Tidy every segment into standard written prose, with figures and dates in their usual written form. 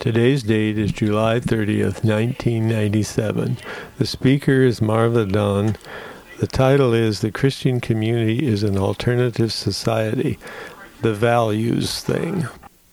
Today's date is July 30th, 1997. The speaker is Marva Dawn. The title is The Christian Community is an Alternative Society. The Values Thing.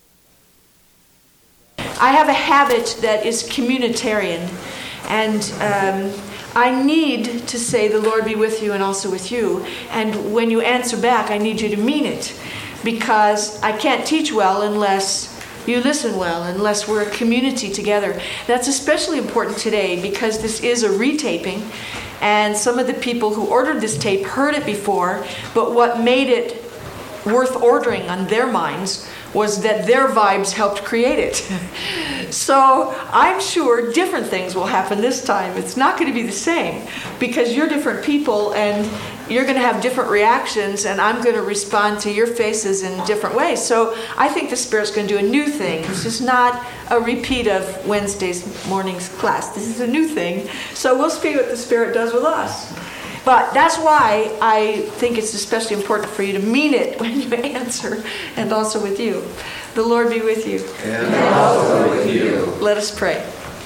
I have a habit that is communitarian, and I need to say the Lord be with you and also with you. And when you answer back, I need you to mean it, because I can't teach well unless you listen well, unless we're a community together. That's especially important today because this is a retaping, and some of the people who ordered this tape heard it before, but what made it worth ordering on their minds was that their vibes helped create it. So I'm sure different things will happen this time. It's not going to be the same because you're different people and you're going to have different reactions, and I'm going to respond to your faces in different ways. So I think the Spirit's going to do a new thing. This is not a repeat of Wednesday's morning's class. This is a new thing. So we'll see what the Spirit does with us. But that's why I think it's especially important for you to mean it when you answer, and also with you. The Lord be with you. And also with you. Let us pray.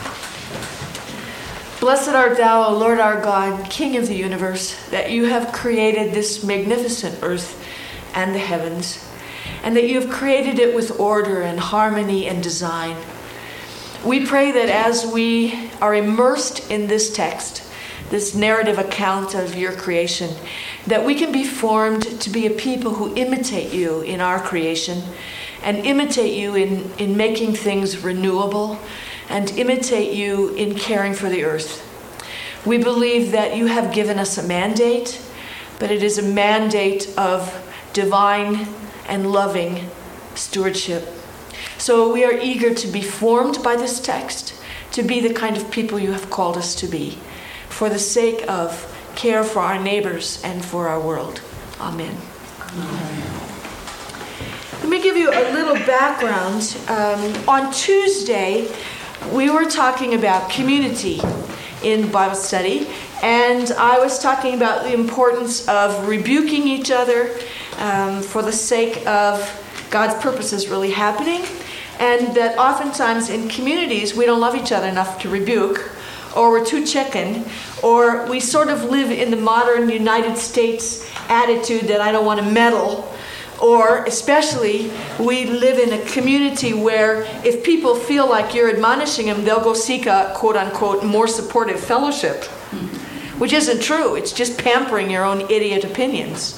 Blessed art thou, O Lord our God, King of the universe, that you have created this magnificent earth and the heavens, and that you have created it with order and harmony and design. We pray that as we are immersed in this text, this narrative account of your creation, that we can be formed to be a people who imitate you in our creation and imitate you in making things renewable and imitate you in caring for the earth. We believe that you have given us a mandate, but it is a mandate of divine and loving stewardship. So we are eager to be formed by this text, to be the kind of people you have called us to be, for the sake of care for our neighbors and for our world. Amen. Let me give you a little background. On Tuesday, we were talking about community in Bible study, and I was talking about the importance of rebuking each other for the sake of God's purposes really happening, and that oftentimes in communities we don't love each other enough to rebuke, or we're too chicken, or we sort of live in the modern United States attitude that I don't want to meddle, or especially we live in a community where if people feel like you're admonishing them, they'll go seek a quote-unquote more supportive fellowship, which isn't true. It's just pampering your own idiot opinions.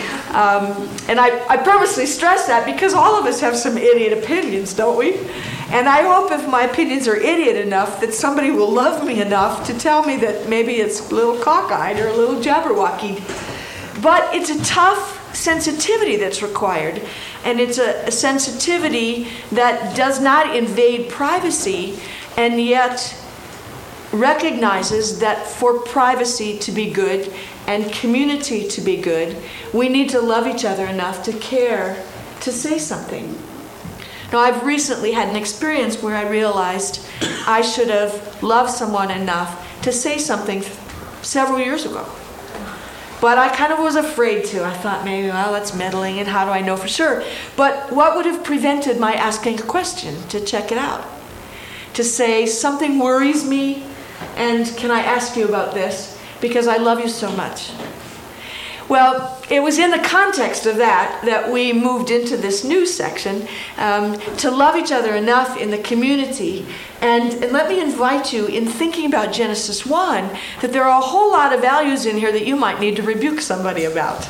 And I purposely stress that because all of us have some idiot opinions, don't we? And I hope if my opinions are idiot enough that somebody will love me enough to tell me that maybe it's a little cockeyed or a little jabberwockied. But it's a tough sensitivity that's required. And it's a sensitivity that does not invade privacy and yet recognizes that for privacy to be good and community to be good, we need to love each other enough to care to say something. Now, I've recently had an experience where I realized I should have loved someone enough to say something several years ago. But I kind of was afraid to. I thought maybe, well, that's meddling, and how do I know for sure? But what would have prevented my asking a question to check it out? To say, something worries me, and can I ask you about this? Because I love you so much. Well, it was in the context of that we moved into this new section, to love each other enough in the community. And let me invite you, in thinking about Genesis 1, that there are a whole lot of values in here that you might need to rebuke somebody about.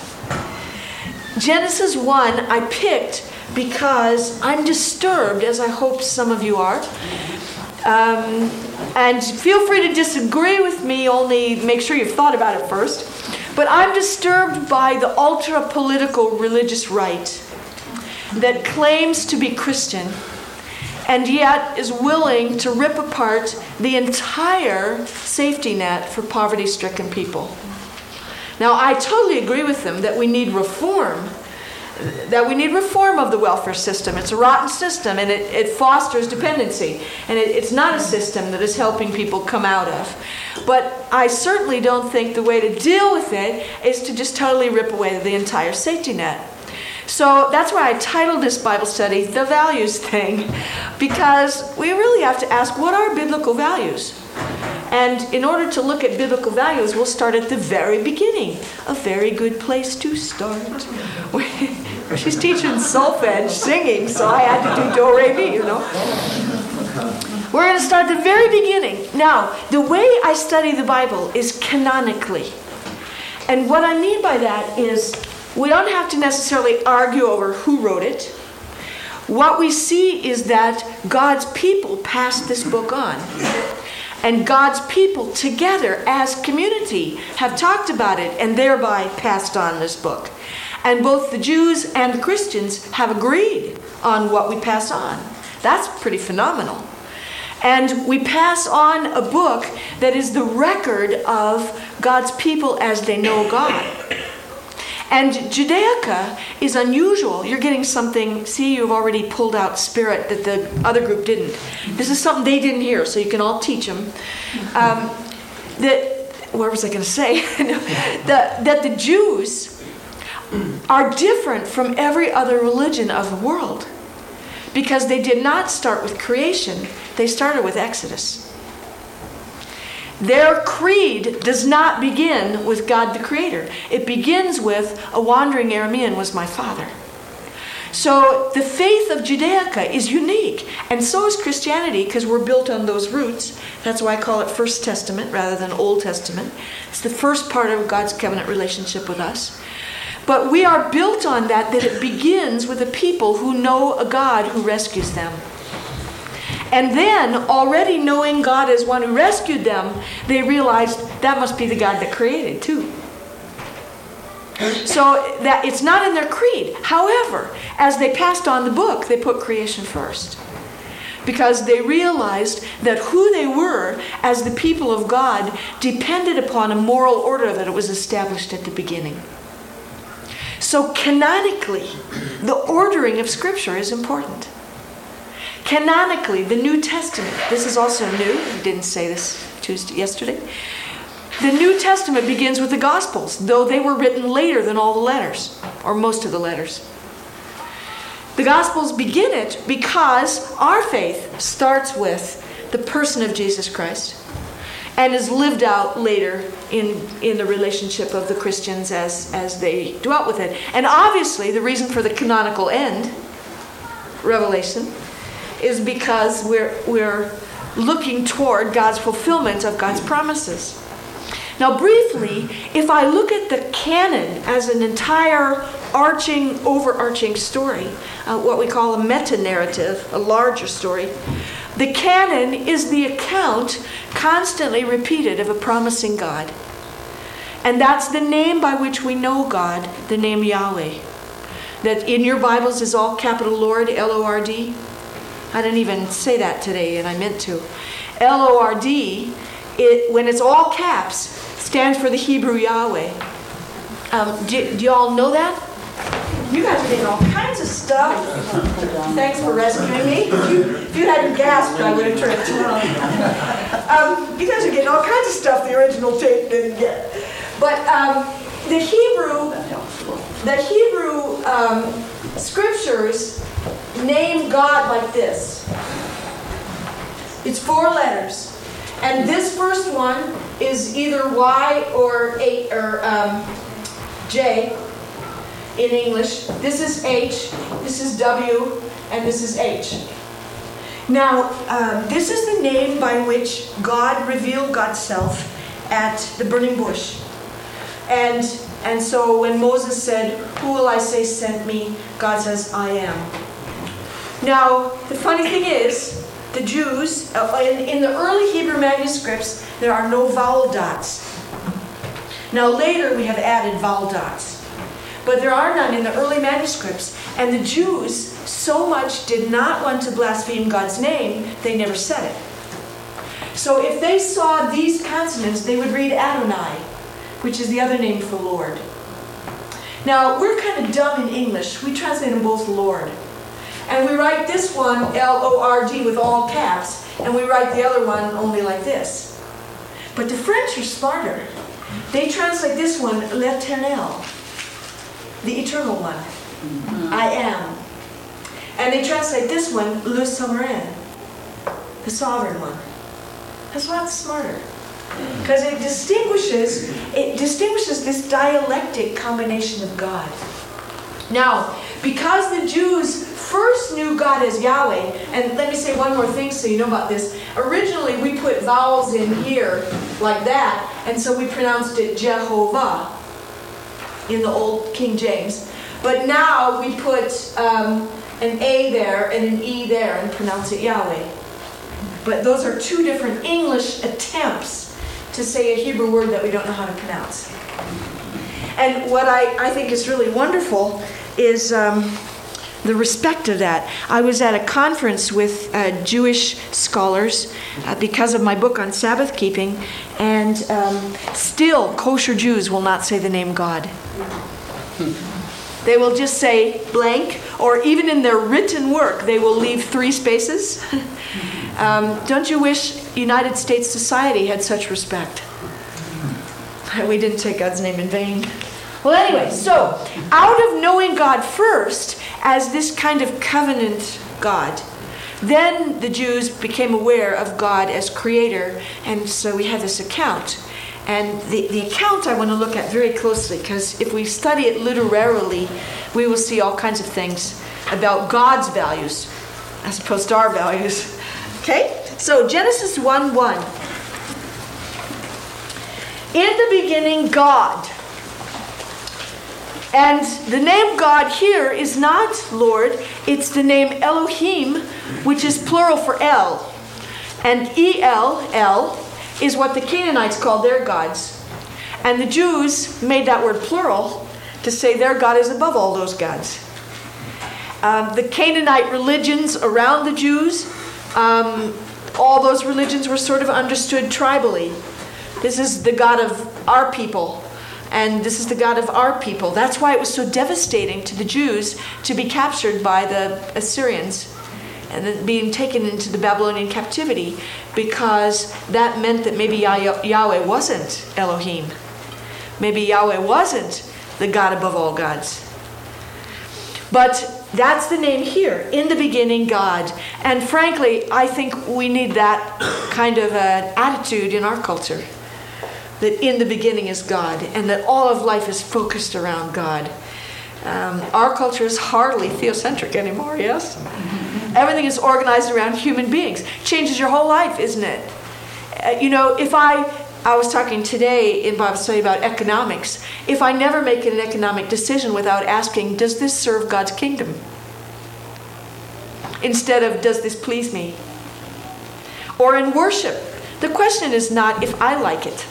Genesis 1 I picked because I'm disturbed, as I hope some of you are. And feel free to disagree with me, only make sure you've thought about it first. But I'm disturbed by the ultra-political religious right that claims to be Christian and yet is willing to rip apart the entire safety net for poverty-stricken people. Now, I totally agree with them that we need reform. That we need reform of the welfare system. It's a rotten system, and it fosters dependency. And it's not a system that is helping people come out of. But I certainly don't think the way to deal with it is to just totally rip away the entire safety net. So that's why I titled this Bible study, The Values Thing, because we really have to ask, what are biblical values? And in order to look at biblical values, we'll start at the very beginning. A very good place to start. She's teaching solfege, singing, so I had to do do, re, mi, We're going to start at the very beginning. Now, the way I study the Bible is canonically. And what I mean by that is we don't have to necessarily argue over who wrote it. What we see is that God's people passed this book on. And God's people together as community have talked about it and thereby passed on this book. And both the Jews and the Christians have agreed on what we pass on. That's pretty phenomenal. And we pass on a book that is the record of God's people as they know God. And Judaica is unusual. You're getting something, see, you've already pulled out spirit that the other group didn't. This is something they didn't hear, so you can all teach them. What was I going to say? that the Jews are different from every other religion of the world because they did not start with creation. They started with Exodus. Their creed does not begin with God the Creator. It begins with a wandering Aramean was my father. So the faith of Judaica is unique, and so is Christianity because we're built on those roots. That's why I call it First Testament rather than Old Testament. It's the first part of God's covenant relationship with us. But we are built on that it begins with a people who know a God who rescues them. And then, already knowing God as one who rescued them, they realized that must be the God that created too. So that it's not in their creed. However, as they passed on the book, they put creation first. Because they realized that who they were as the people of God depended upon a moral order that was established at the beginning. So canonically, the ordering of Scripture is important. Canonically, the New Testament, this is also new, I didn't say this yesterday. The New Testament begins with the Gospels, though they were written later than all the letters, or most of the letters. The Gospels begin it because our faith starts with the person of Jesus Christ and is lived out later in the relationship of the Christians as they dwelt with it. And obviously, the reason for the canonical end, Revelation, is because we're looking toward God's fulfillment of God's promises. Now briefly, if I look at the canon as an entire overarching story, what we call a meta-narrative, a larger story, the canon is the account constantly repeated of a promising God. And that's the name by which we know God, the name Yahweh. That in your Bibles is all capital Lord, L-O-R-D. I didn't even say that today, and I meant to. L-O-R-D, when it's all caps, stands for the Hebrew Yahweh. Do you all know that? You guys are getting all kinds of stuff. Thanks for rescuing me. If you hadn't gasped, I would have tripped. You guys are getting all kinds of stuff the original tape didn't get. But the Hebrew scriptures name God like this. It's 4 letters. And this first one is either Y or J in English. This is H, this is W, and this is H. Now, this is the name by which God revealed God's self at the burning bush. And so when Moses said, "Who will I say sent me?" God says, "I am." Now, the funny thing is, the Jews, in the early Hebrew manuscripts, there are no vowel dots. Now later we have added vowel dots. But there are none in the early manuscripts. And the Jews so much did not want to blaspheme God's name, they never said it. So if they saw these consonants, they would read Adonai, which is the other name for Lord. Now, we're kind of dumb in English. We translate them both Lord. And we write this one, L-O-R-D, with all caps, and we write the other one only like this. But the French are smarter. They translate this one, L'Éternel, the eternal one. I am. And they translate this one, Le Souverain, the sovereign one. That's a lot smarter. Because it distinguishes this dialectic combination of God. Now, because the Jews first knew God as Yahweh, and let me say one more thing so you know about this. Originally, we put vowels in here like that, and so we pronounced it Jehovah in the old King James. But now we put an A there and an E there and pronounce it Yahweh. But those are two different English attempts to say a Hebrew word that we don't know how to pronounce. And what I think is really wonderful is the respect of that. I was at a conference with Jewish scholars because of my book on Sabbath keeping, and still kosher Jews will not say the name God. They will just say blank, or even in their written work, they will leave 3 spaces. Don't you wish United States society had such respect? We didn't take God's name in vain. Well, anyway, so out of knowing God first as this kind of covenant God, then the Jews became aware of God as creator, and so we have this account. And the account I want to look at very closely, because if we study it literarily, we will see all kinds of things about God's values as opposed to our values. Okay? So Genesis 1:1. In the beginning, God. And the name God here is not Lord, it's the name Elohim, which is plural for El. And El is what the Canaanites called their gods. And the Jews made that word plural to say their God is above all those gods. The Canaanite religions around the Jews, all those religions were sort of understood tribally. This is the God of our people. And this is the God of our people. That's why it was so devastating to the Jews to be captured by the Assyrians and then being taken into the Babylonian captivity, because that meant that maybe Yahweh wasn't Elohim. Maybe Yahweh wasn't the God above all gods. But that's the name here, in the beginning, God. And frankly, I think we need that kind of attitude in our culture. That in the beginning is God, and that all of life is focused around God. Our culture is hardly theocentric anymore, yes? Everything is organized around human beings. Changes your whole life, isn't it? If I was talking today in Bible study about economics. If I never make an economic decision without asking, does this serve God's kingdom? Instead of, does this please me? Or in worship, the question is not if I like it.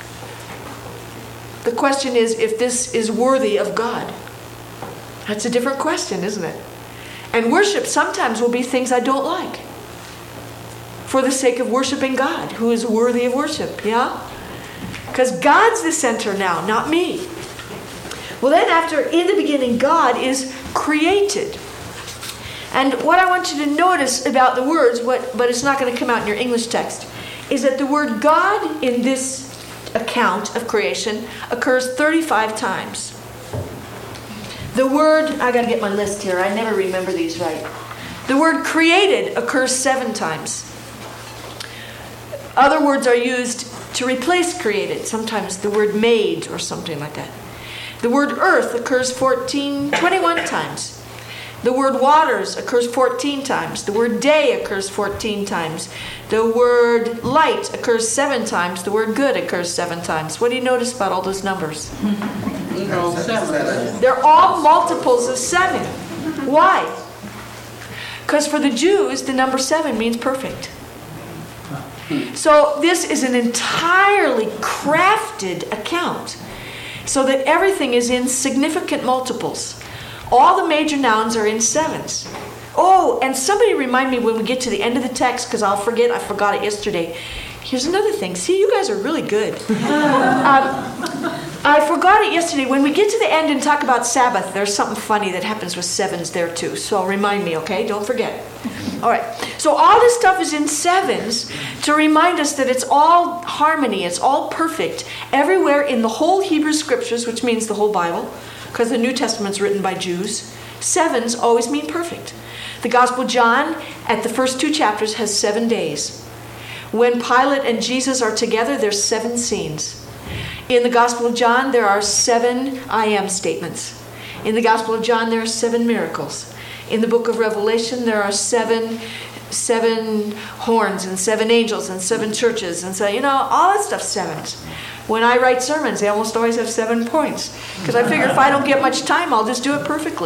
The question is if this is worthy of God. That's a different question, isn't it? And worship sometimes will be things I don't like, for the sake of worshiping God, who is worthy of worship, yeah? Because God's the center now, not me. Well, then after, in the beginning, God is created. And what I want you to notice about the words, but it's not going to come out in your English text, is that the word God in this account of creation occurs 35 times. The word, I got to get my list here, I never remember these right. The word created occurs 7 times. Other words are used to replace created, sometimes the word made or something like that. The word earth occurs 21 times. The word waters occurs 14 times. The word day occurs 14 times. The word light occurs 7 times. The word good occurs 7 times. What do you notice about all those numbers? 7. They're all multiples of 7. Why? Because for the Jews, the number 7 means perfect. So this is an entirely crafted account so that everything is in significant multiples. All the major nouns are in 7s. Oh, and somebody remind me when we get to the end of the text, because I'll forget. I forgot it yesterday. Here's another thing. See, you guys are really good. I forgot it yesterday. When we get to the end and talk about Sabbath, there's something funny that happens with 7s there too. So remind me, okay? Don't forget. All right. So all this stuff is in 7s to remind us that it's all harmony. It's all perfect. Everywhere in the whole Hebrew Scriptures, which means the whole Bible, because the New Testament's written by Jews. 7s always mean perfect. The Gospel of John, at the first 2 chapters, has 7 days. When Pilate and Jesus are together, there's 7 scenes. In the Gospel of John, there are 7 I am statements. In the Gospel of John, there are 7 miracles. In the book of Revelation, there are 7 horns and 7 angels and 7 churches. And so, all that stuff's 7s. When I write sermons, they almost always have 7 points. Because I figure if I don't get much time, I'll just do it perfectly.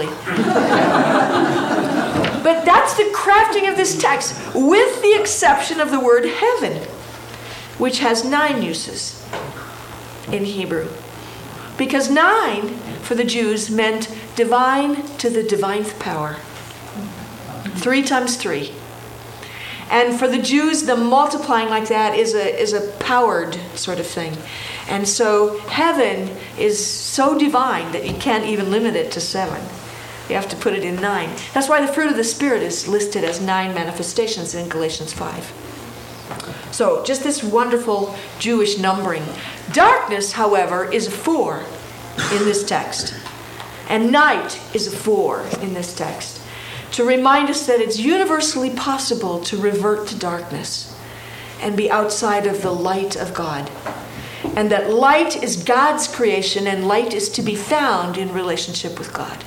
But that's the crafting of this text, with the exception of the word heaven, which has 9 uses in Hebrew. Because 9, for the Jews, meant divine to the divineth power. 3 times 3. And for the Jews, the multiplying like that is a powered sort of thing. And so heaven is so divine that you can't even limit it to 7. You have to put it in 9. That's why the fruit of the Spirit is listed as 9 manifestations in Galatians 5. So just this wonderful Jewish numbering. Darkness, however, is a 4 in this text. And night is a 4 in this text. To remind us that it's universally possible to revert to darkness and be outside of the light of God. And that light is God's creation, and light is to be found in relationship with God.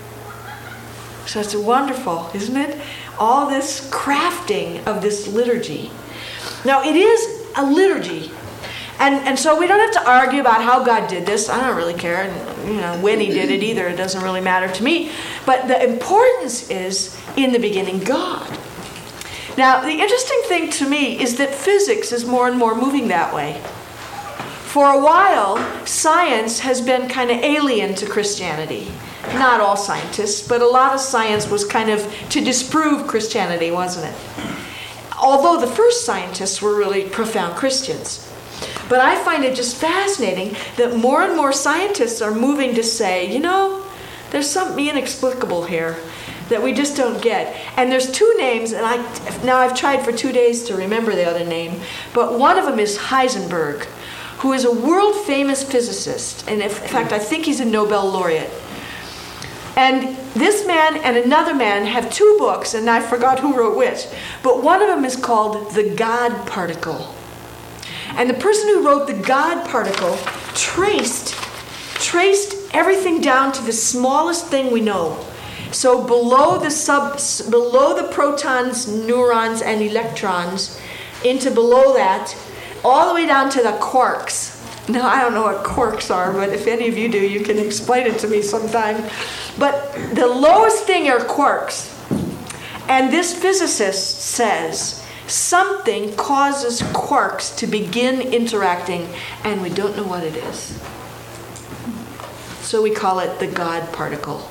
So it's wonderful, isn't it? All this crafting of this liturgy. Now, it is a liturgy. And so we don't have to argue about how God did this. I don't really care. And, when he did it either. It doesn't really matter to me. But the importance is, in the beginning, God. Now, the interesting thing to me is that physics is more and more moving that way. For a while, science has been kind of alien to Christianity. Not all scientists, but a lot of science was kind of to disprove Christianity, wasn't it? Although the first scientists were really profound Christians. But I find it just fascinating that more and more scientists are moving to say, there's something inexplicable here that we just don't get. And there's 2 names, and I've tried for 2 days to remember the other name, but one of them is Heisenberg, who is a world-famous physicist. And in fact, I think he's a Nobel laureate. And this man and another man have 2 books, and I forgot who wrote which, but one of them is called The God Particle. And the person who wrote The God Particle traced everything down to the smallest thing we know. So below the protons, neurons, and electrons, into below that, all the way down to the quarks. Now, I don't know what quarks are, but if any of you do, you can explain it to me sometime. But the lowest thing are quarks. And this physicist says something causes quarks to begin interacting, and we don't know what it is. So we call it the God particle.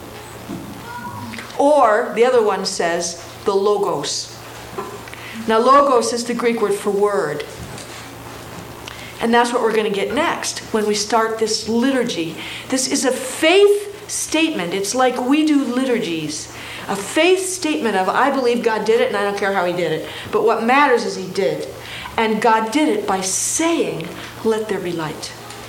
Or, the other one says, the logos. Now, logos is the Greek word for word. And that's what we're going to get next when we start this liturgy. This is a faith statement. It's like we do liturgies. A faith statement of, I believe God did it, and I don't care how he did it. But what matters is he did. And God did it by saying, let there be light.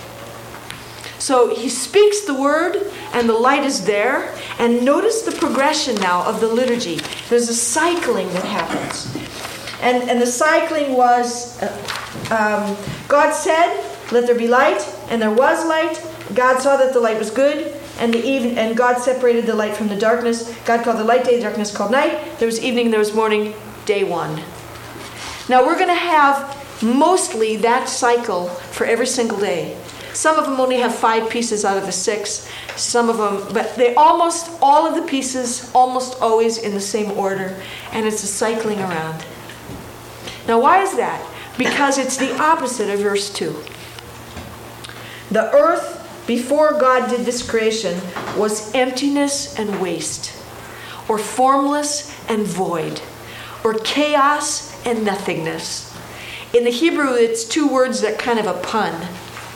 So he speaks the word, and the light is there. And notice the progression now of the liturgy. There's a cycling that happens. And the cycling was, God said, let there be light, and there was light. God saw that the light was good, and God separated the light from the darkness. God called the light day, darkness called night. There was evening, there was morning, day 1. Now we're going to have mostly that cycle for every single day. Some of them only have 5 pieces out of the 6. Some of them, but they almost, all of the pieces, almost always in the same order. And it's a cycling around. Now why is that? Because it's the opposite of verse 2. The earth, before God did this creation, was emptiness and waste, or formless and void, or chaos and nothingness. In the Hebrew, it's 2 words that kind of a pun.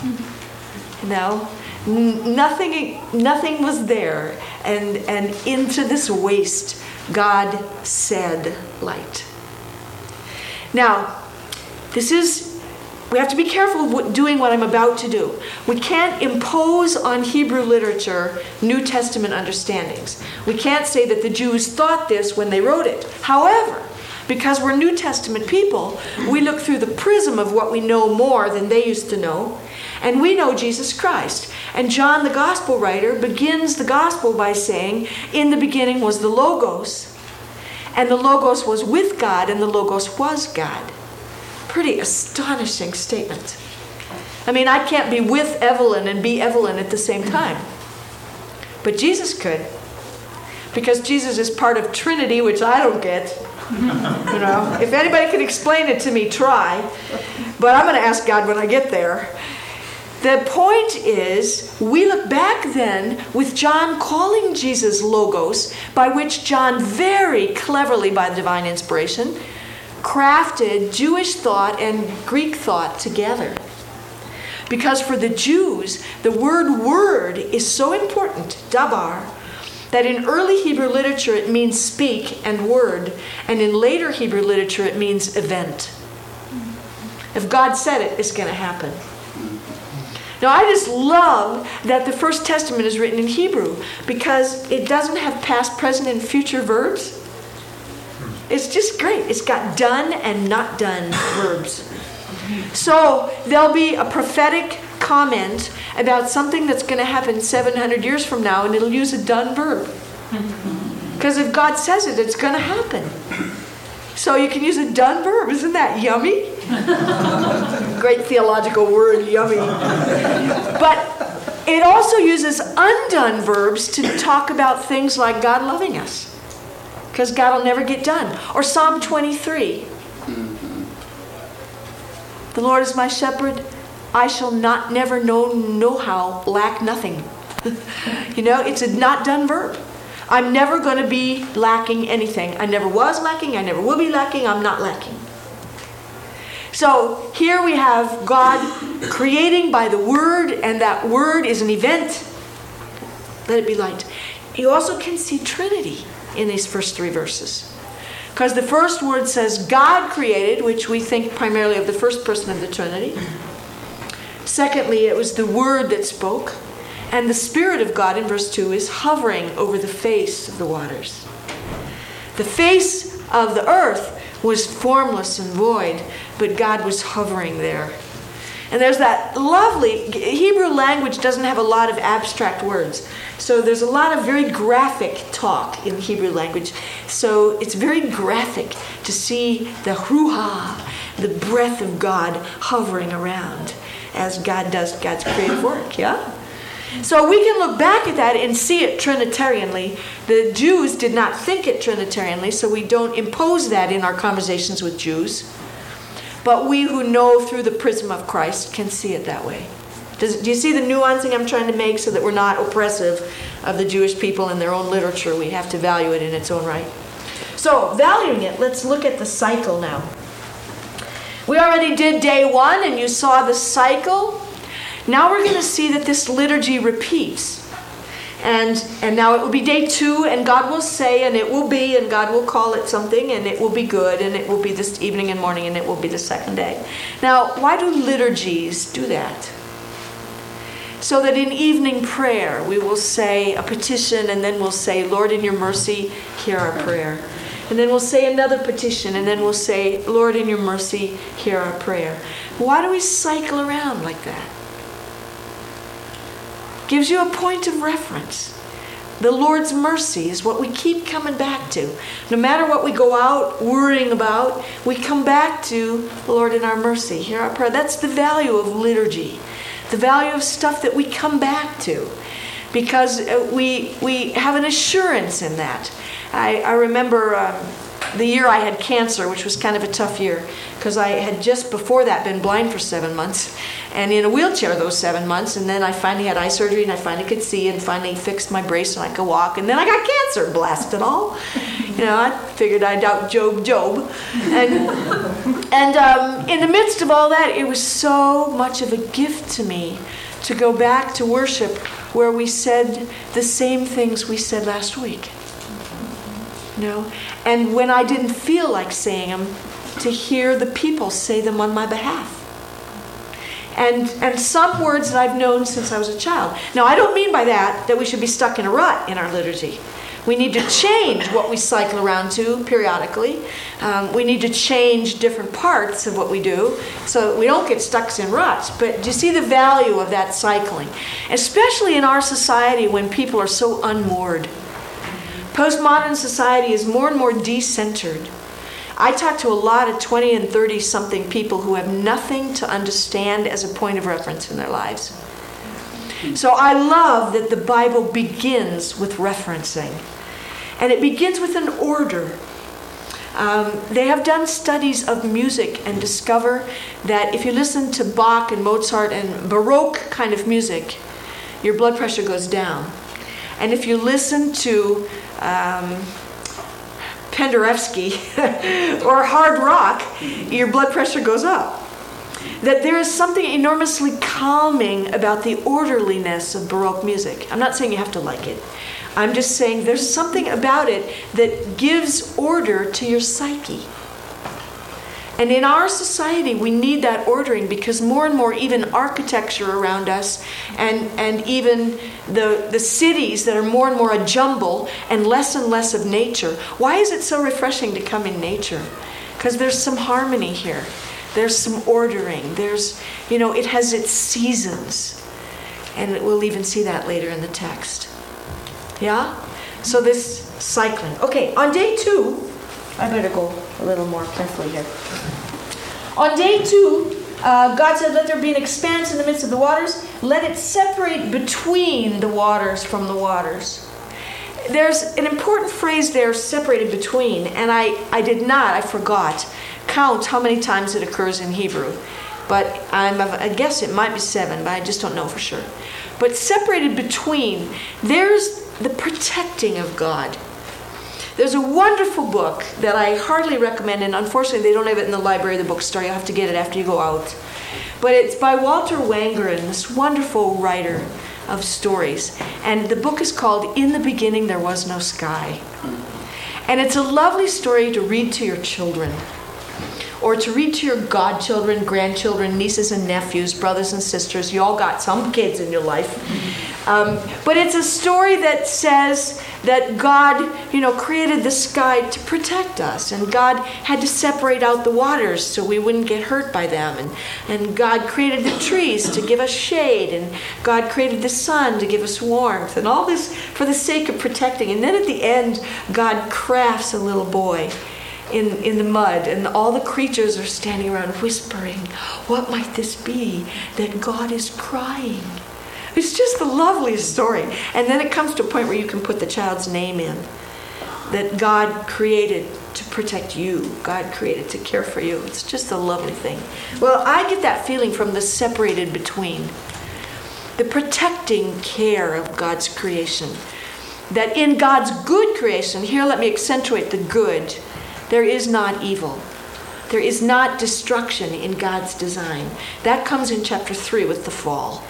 Nothing was there, and into this waste, God said light. Now, this is We have to be careful of doing what I'm about to do. We can't impose on Hebrew literature New Testament understandings. We can't say that the Jews thought this when they wrote it. However, because we're New Testament people, we look through the prism of what we know more than they used to know, and we know Jesus Christ. And John, the gospel writer, begins the gospel by saying, in the beginning was the Logos, and the Logos was with God, and the Logos was God. Pretty astonishing statement. I mean, I can't be with Evelyn and be Evelyn at the same time. But Jesus could. Because Jesus is part of Trinity, which I don't get. If anybody can explain it to me, try. But I'm going to ask God when I get there. The point is, we look back then with John calling Jesus Logos, by which John very cleverly, by divine inspiration, crafted Jewish thought and Greek thought together. Because for the Jews, the word is so important, dabar, that in early Hebrew literature it means speak and word, and in later Hebrew literature it means event. If God said it, it's going to happen. Now, I just love that the First Testament is written in Hebrew because it doesn't have past, present, and future verbs. It's just great. It's got done and not done verbs. So there'll be a prophetic comment about something that's going to happen 700 years from now, and it'll use a done verb. Because if God says it, it's going to happen. So you can use a done verb. Isn't that yummy? Great theological word, yummy. But it also uses undone verbs to talk about things like God loving us. Because God will never get done. Or Psalm 23. The Lord is my shepherd. I shall never know how lack nothing. It's a not done verb. I'm never going to be lacking anything. I never was lacking. I never will be lacking. I'm not lacking. So here we have God creating by the Word, and that Word is an event. Let it be light. You also can see Trinity in these first three verses. Because the first word says God created, which we think primarily of the first person of the Trinity. Secondly, it was the Word that spoke. And the Spirit of God in verse 2 is hovering over the face of the waters. The face of the earth was formless and void, but God was hovering there. And there's that lovely, Hebrew language doesn't have a lot of abstract words. So there's a lot of very graphic talk in Hebrew language. So it's very graphic to see the ruha, the breath of God hovering around as God does God's creative work, yeah? So we can look back at that and see it Trinitarianly. The Jews did not think it Trinitarianly, so we don't impose that in our conversations with Jews. But we who know through the prism of Christ can see it that way. Do you see the nuancing I'm trying to make so that we're not oppressive of the Jewish people and their own literature? We have to value it in its own right. So, valuing it, let's look at the cycle now. We already did day 1, and you saw the cycle. Now we're going to see that this liturgy repeats. And now it will be day 2, and God will say, and it will be, and God will call it something, and it will be good, and it will be this evening and morning, and it will be the second day. Now, why do liturgies do that? So that in evening prayer, we will say a petition, and then we'll say, Lord, in your mercy, hear our prayer. And then we'll say another petition, and then we'll say, Lord, in your mercy, hear our prayer. Why do we cycle around like that? Gives you a point of reference. The Lord's mercy is what we keep coming back to. No matter what we go out worrying about, we come back to the Lord in our mercy. Hear our prayer. That's the value of liturgy. The value of stuff that we come back to. Because we have an assurance in that. I remember the year I had cancer, which was kind of a tough year, because I had just before that been blind for 7 months and in a wheelchair those 7 months, and then I finally had eye surgery and I finally could see and finally fixed my brace and I could walk, and then I got cancer, blast it all. I figured I'd out Job. And in the midst of all that, it was so much of a gift to me to go back to worship where we said the same things we said last week. And when I didn't feel like saying them, to hear the people say them on my behalf. and some words that I've known since I was a child. Now, I don't mean by that we should be stuck in a rut in our liturgy. We need to change what we cycle around to periodically. We need to change different parts of what we do so that we don't get stuck in ruts. But do you see the value of that cycling? Especially in our society when people are so unmoored. Postmodern society is more and more decentered. I talk to a lot of 20 and 30-something people who have nothing to understand as a point of reference in their lives. So I love that the Bible begins with referencing. And it begins with an order. They have done studies of music and discover that if you listen to Bach and Mozart and Baroque kind of music, your blood pressure goes down. And if you listen to Penderecki or hard rock, your blood pressure goes up. That there is something enormously calming about the orderliness of Baroque music. I'm not saying you have to like it. I'm just saying there's something about it that gives order to your psyche. And in our society, we need that ordering because more and more even architecture around us and even the cities that are more and more a jumble and less of nature. Why is it so refreshing to come in nature? Because there's some harmony here. There's some ordering. There's, it has its seasons. And we'll even see that later in the text. Yeah? So this cycling. Okay, on day 2, I better go a little more carefully here. On day 2, God said, let there be an expanse in the midst of the waters. Let it separate between the waters from the waters. There's an important phrase there, separated between, and I forgot, count how many times it occurs in Hebrew. But I guess it might be 7, but I just don't know for sure. But separated between, there's the protecting of God. There's a wonderful book that I heartily recommend, and unfortunately they don't have it in the library of the bookstore. You'll have to get it after you go out. But it's by Walter Wangerin, this wonderful writer of stories. And the book is called In the Beginning There Was No Sky. And it's a lovely story to read to your children, or to read to your godchildren, grandchildren, nieces and nephews, brothers and sisters. You all got some kids in your life. But it's a story that says that God, created the sky to protect us. And God had to separate out the waters so we wouldn't get hurt by them. And God created the trees to give us shade. And God created the sun to give us warmth. And all this for the sake of protecting. And then at the end, God crafts a little boy in the mud, and all the creatures are standing around whispering, what might this be that God is crying? It's just the loveliest story. And then it comes to a point where you can put the child's name in, that God created to protect you. God created to care for you. It's just a lovely thing. Well, I get that feeling from the separated between, the protecting care of God's creation. That in God's good creation, here let me accentuate the good, there is not evil. There is not destruction in God's design. That comes in chapter 3 with the fall.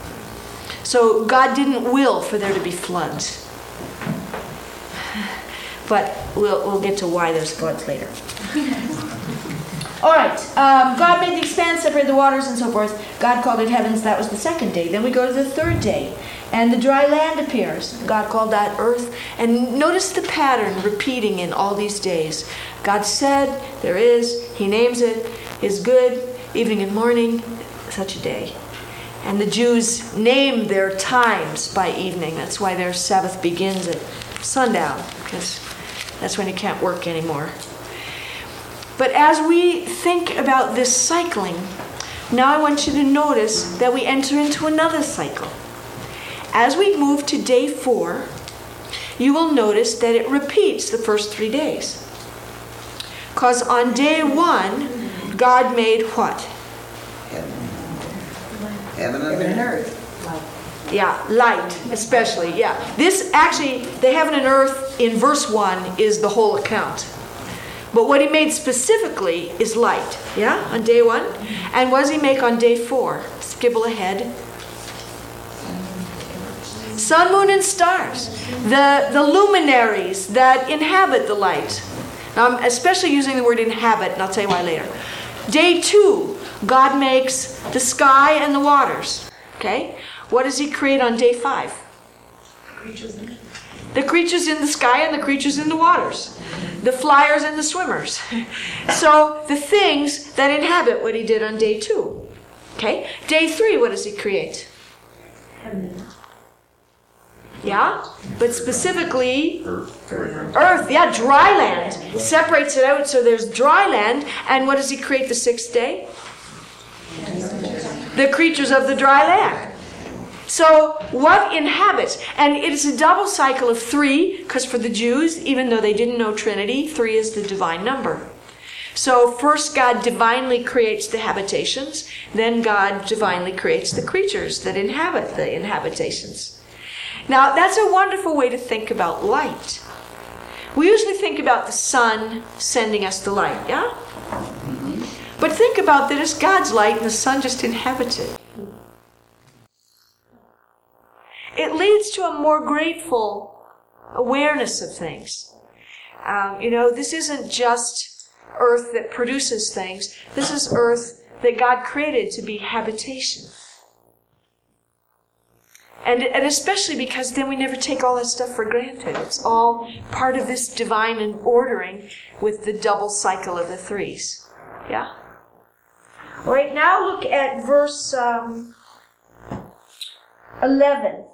So God didn't will for there to be floods. But we'll get to why there's floods later. All right. God made the expanse, separated the waters, and so forth. God called it heavens. That was the second day. Then we go to the third day. And the dry land appears. God called that earth. And notice the pattern repeating in all these days. God said, there is. He names it. Is good. Evening and morning. Such a day. And the Jews name their times by evening. That's why their Sabbath begins at sundown. Because that's when you can't work anymore. But as we think about this cycling, now I want you to notice that we enter into another cycle. As we move to day 4, you will notice that it repeats the first 3 days. Because on day 1, God made what? Heaven and earth. Yeah, light, especially, yeah. This actually, the heaven and earth in verse 1 is the whole account. But what he made specifically is light, yeah, on day 1. And what does he make on day 4? Skibble ahead. Sun, moon, and stars. The luminaries that inhabit the light. Now, I'm especially using the word inhabit, and I'll tell you why later. Day 2, God makes the sky and the waters. Okay? What does he create on day 5? The creatures in the sky and the creatures in the waters. The flyers and the swimmers. So the things that inhabit what he did on day 2. Okay? Day 3, what does he create? Yeah? But specifically, earth. Yeah, dry land. He separates it out so there's dry land. And what does he create the 6th day? The creatures of the dry land. So what inhabits? And it is a double cycle of 3, because for the Jews, even though they didn't know Trinity, 3 is the divine number. So first God divinely creates the habitations, then God divinely creates the creatures that inhabit the inhabitations. Now that's a wonderful way to think about light. We usually think about the sun sending us the light, yeah? But think about that it's God's light and the sun just inhabits it. It leads to a more grateful awareness of things. This isn't just earth that produces things. This is earth that God created to be habitation. And especially because then we never take all that stuff for granted. It's all part of this divine ordering with the double cycle of the 3s. Yeah? All right, now look at verse 11.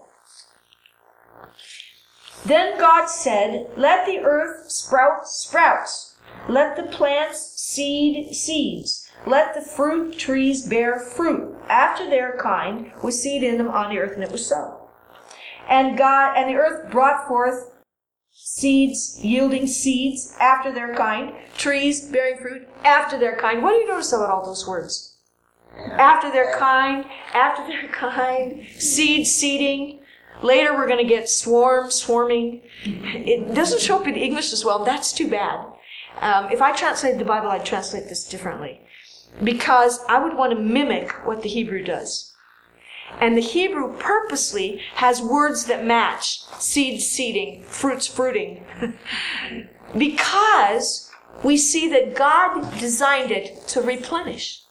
Then God said, "Let the earth sprout sprouts. Let the plants seed seeds. Let the fruit trees bear fruit, after their kind, with seed in them on the earth," and it was so. And the earth brought forth seeds, yielding seeds after their kind, trees bearing fruit after their kind. What do you notice about all those words? After their kind, seed, seeding. Later we're going to get swarming. It doesn't show up in English as well. That's too bad. If I translated the Bible, I'd translate this differently. Because I would want to mimic what the Hebrew does. And the Hebrew purposely has words that match. Seed, seeding, fruits, fruiting. Because we see that God designed it to replenish.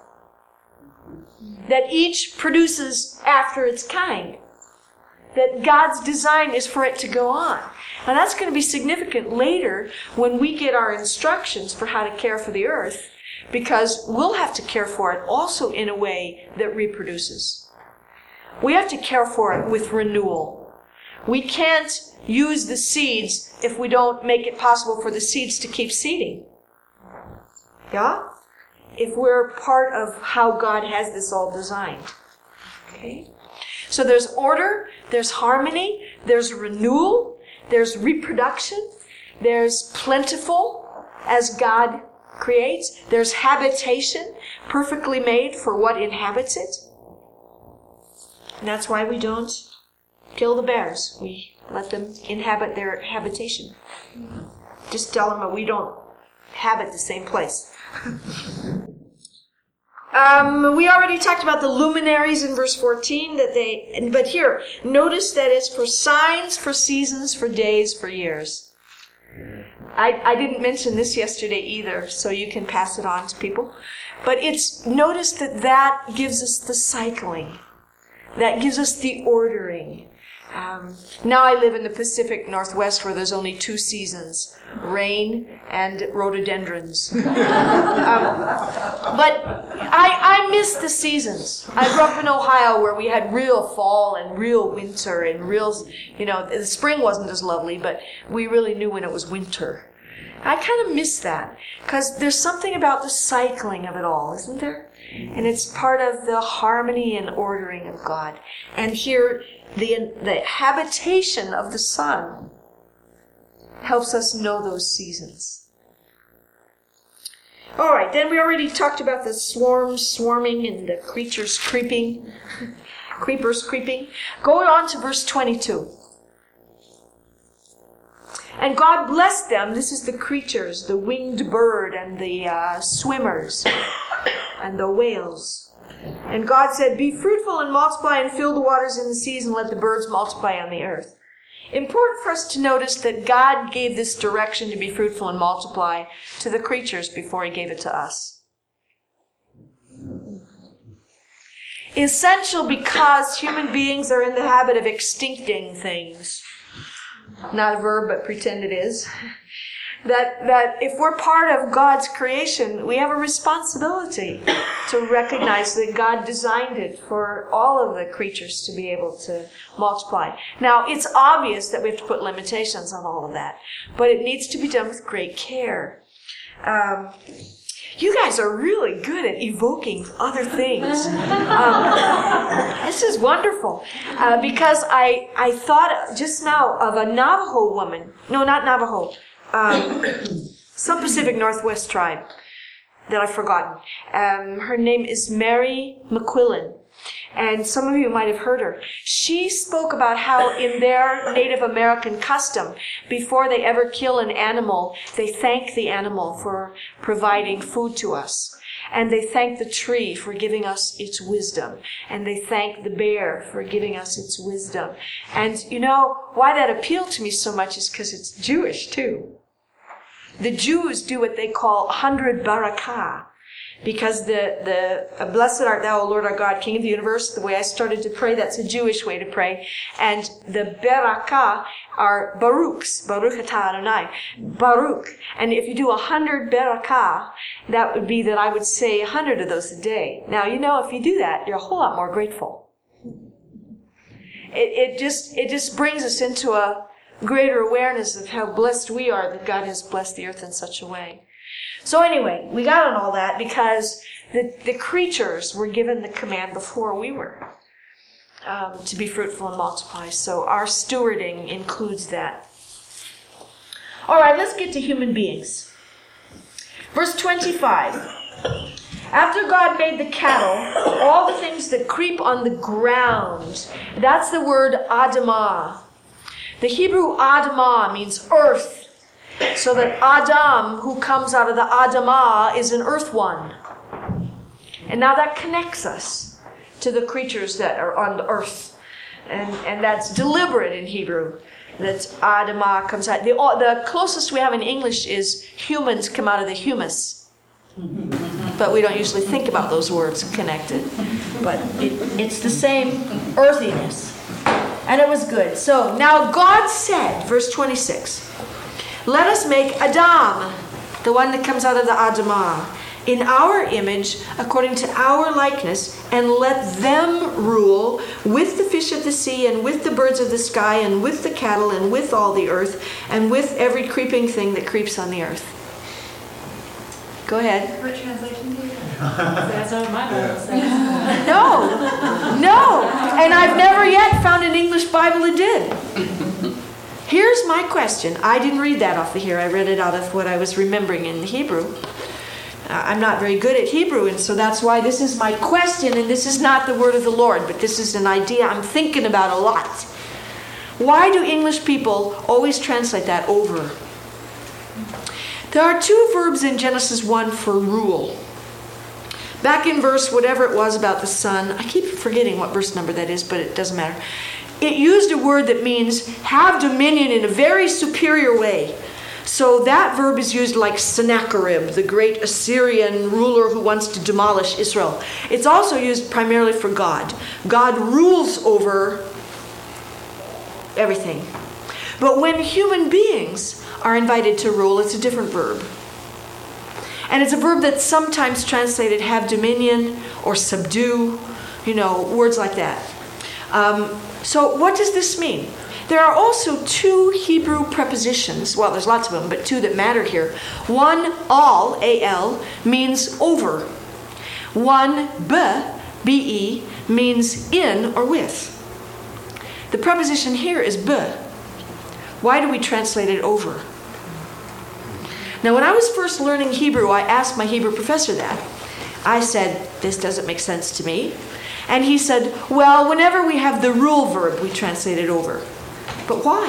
That each produces after its kind. That God's design is for it to go on. Now that's going to be significant later when we get our instructions for how to care for the earth, because we'll have to care for it also in a way that reproduces. We have to care for it with renewal. We can't use the seeds if we don't make it possible for the seeds to keep seeding. Yeah? If we're part of how God has this all designed. Okay? So there's order, there's harmony, there's renewal, there's reproduction, there's plentiful as God creates, there's habitation, perfectly made for what inhabits it. And that's why we don't kill the bears. We let them inhabit their habitation. Just tell them that we don't habit the same place. We already talked about the luminaries in verse 14, but here, notice that it's for signs, for seasons, for days, for years. I didn't mention this yesterday either, so you can pass it on to people. But notice that gives us the cycling. That gives us the ordering. Now I live in the Pacific Northwest where there's only 2 seasons, rain and rhododendrons. But I miss the seasons. I grew up in Ohio where we had real fall and real winter and the spring wasn't as lovely, but we really knew when it was winter. I kind of miss that because there's something about the cycling of it all, isn't there? And it's part of the harmony and ordering of God. And here, the habitation of the sun helps us know those seasons. All right, then we already talked about the swarms swarming and the creatures creeping, creepers creeping. Going on to verse 22. And God blessed them. This is the creatures, the winged bird and the swimmers and the whales. And God said, "Be fruitful and multiply and fill the waters in the seas and let the birds multiply on the earth." Important for us to notice that God gave this direction to be fruitful and multiply to the creatures before he gave it to us. Essential because human beings are in the habit of extincting things. Not a verb, but pretend it is. That if we're part of God's creation, we have a responsibility to recognize that God designed it for all of the creatures to be able to multiply. Now, it's obvious that we have to put limitations on all of that, but it needs to be done with great care. You guys are really good at evoking other things. This is wonderful. Because I thought just now of a Navajo woman. No, not Navajo. Some Pacific Northwest tribe that I've forgotten. Her name is Mary McQuillan. And some of you might have heard her. She spoke about how in their Native American custom, before they ever kill an animal, they thank the animal for providing food to us. And they thank the tree for giving us its wisdom. And they thank the bear for giving us its wisdom. And you know, why that appealed to me so much is because it's Jewish too. The Jews do what they call 100 barakah. Because the blessed art thou, O Lord our God, King of the universe, the way I started to pray, that's a Jewish way to pray. And the barakah are baruchs, Baruch atah Adonai, Baruch. And if you do 100 barakah, that would be that I would say 100 of those a day. Now, you know, if you do that, you're a whole lot more grateful. It just brings us into a greater awareness of how blessed we are that God has blessed the earth in such a way. So anyway, we got on all that because the creatures were given the command before we were to be fruitful and multiply. So our stewarding includes that. All right, let's get to human beings. Verse 25. After God made the cattle, all the things that creep on the ground, that's the word Adamah. The Hebrew Adamah means earth. So that Adam, who comes out of the Adamah, is an earth one. And now that connects us to the creatures that are on the earth. And that's deliberate in Hebrew. That Adamah comes out. The closest we have in English is humans come out of the humus. But we don't usually think about those words connected. But it's the same earthiness. And it was good. So now God said, verse 26, let us make Adam, the one that comes out of the Adamah, in our image, according to our likeness, and let them rule with the fish of the sea, and with the birds of the sky, and with the cattle, and with all the earth, and with every creeping thing that creeps on the earth. Go ahead. What translation do you have? That's what my Bible says. No. And I've never yet found an English Bible that did. Here's my question. I didn't read that off of here. I read it out of what I was remembering in Hebrew. I'm not very good at Hebrew, and so that's why this is my question, and this is not the word of the Lord, but this is an idea I'm thinking about a lot. Why do English people always translate that over? There are two verbs in Genesis 1 for rule. Back in verse whatever it was about the sun, I keep forgetting what verse number that is, but it doesn't matter. It used a word that means have dominion in a very superior way. So that verb is used like Sennacherib, the great Assyrian ruler who wants to demolish Israel. It's also used primarily for God. God rules over everything. But when human beings are invited to rule, it's a different verb. And it's a verb that's sometimes translated have dominion or subdue, words like that. So what does this mean? There are also two Hebrew prepositions. Well, there's lots of them, but two that matter here. One, al, A-L, means over. One, B-E, means in or with. The preposition here is b. Why do we translate it over? Now, when I was first learning Hebrew, I asked my Hebrew professor that. I said, this doesn't make sense to me. And he said, well, whenever we have the rule verb, we translate it over. But why?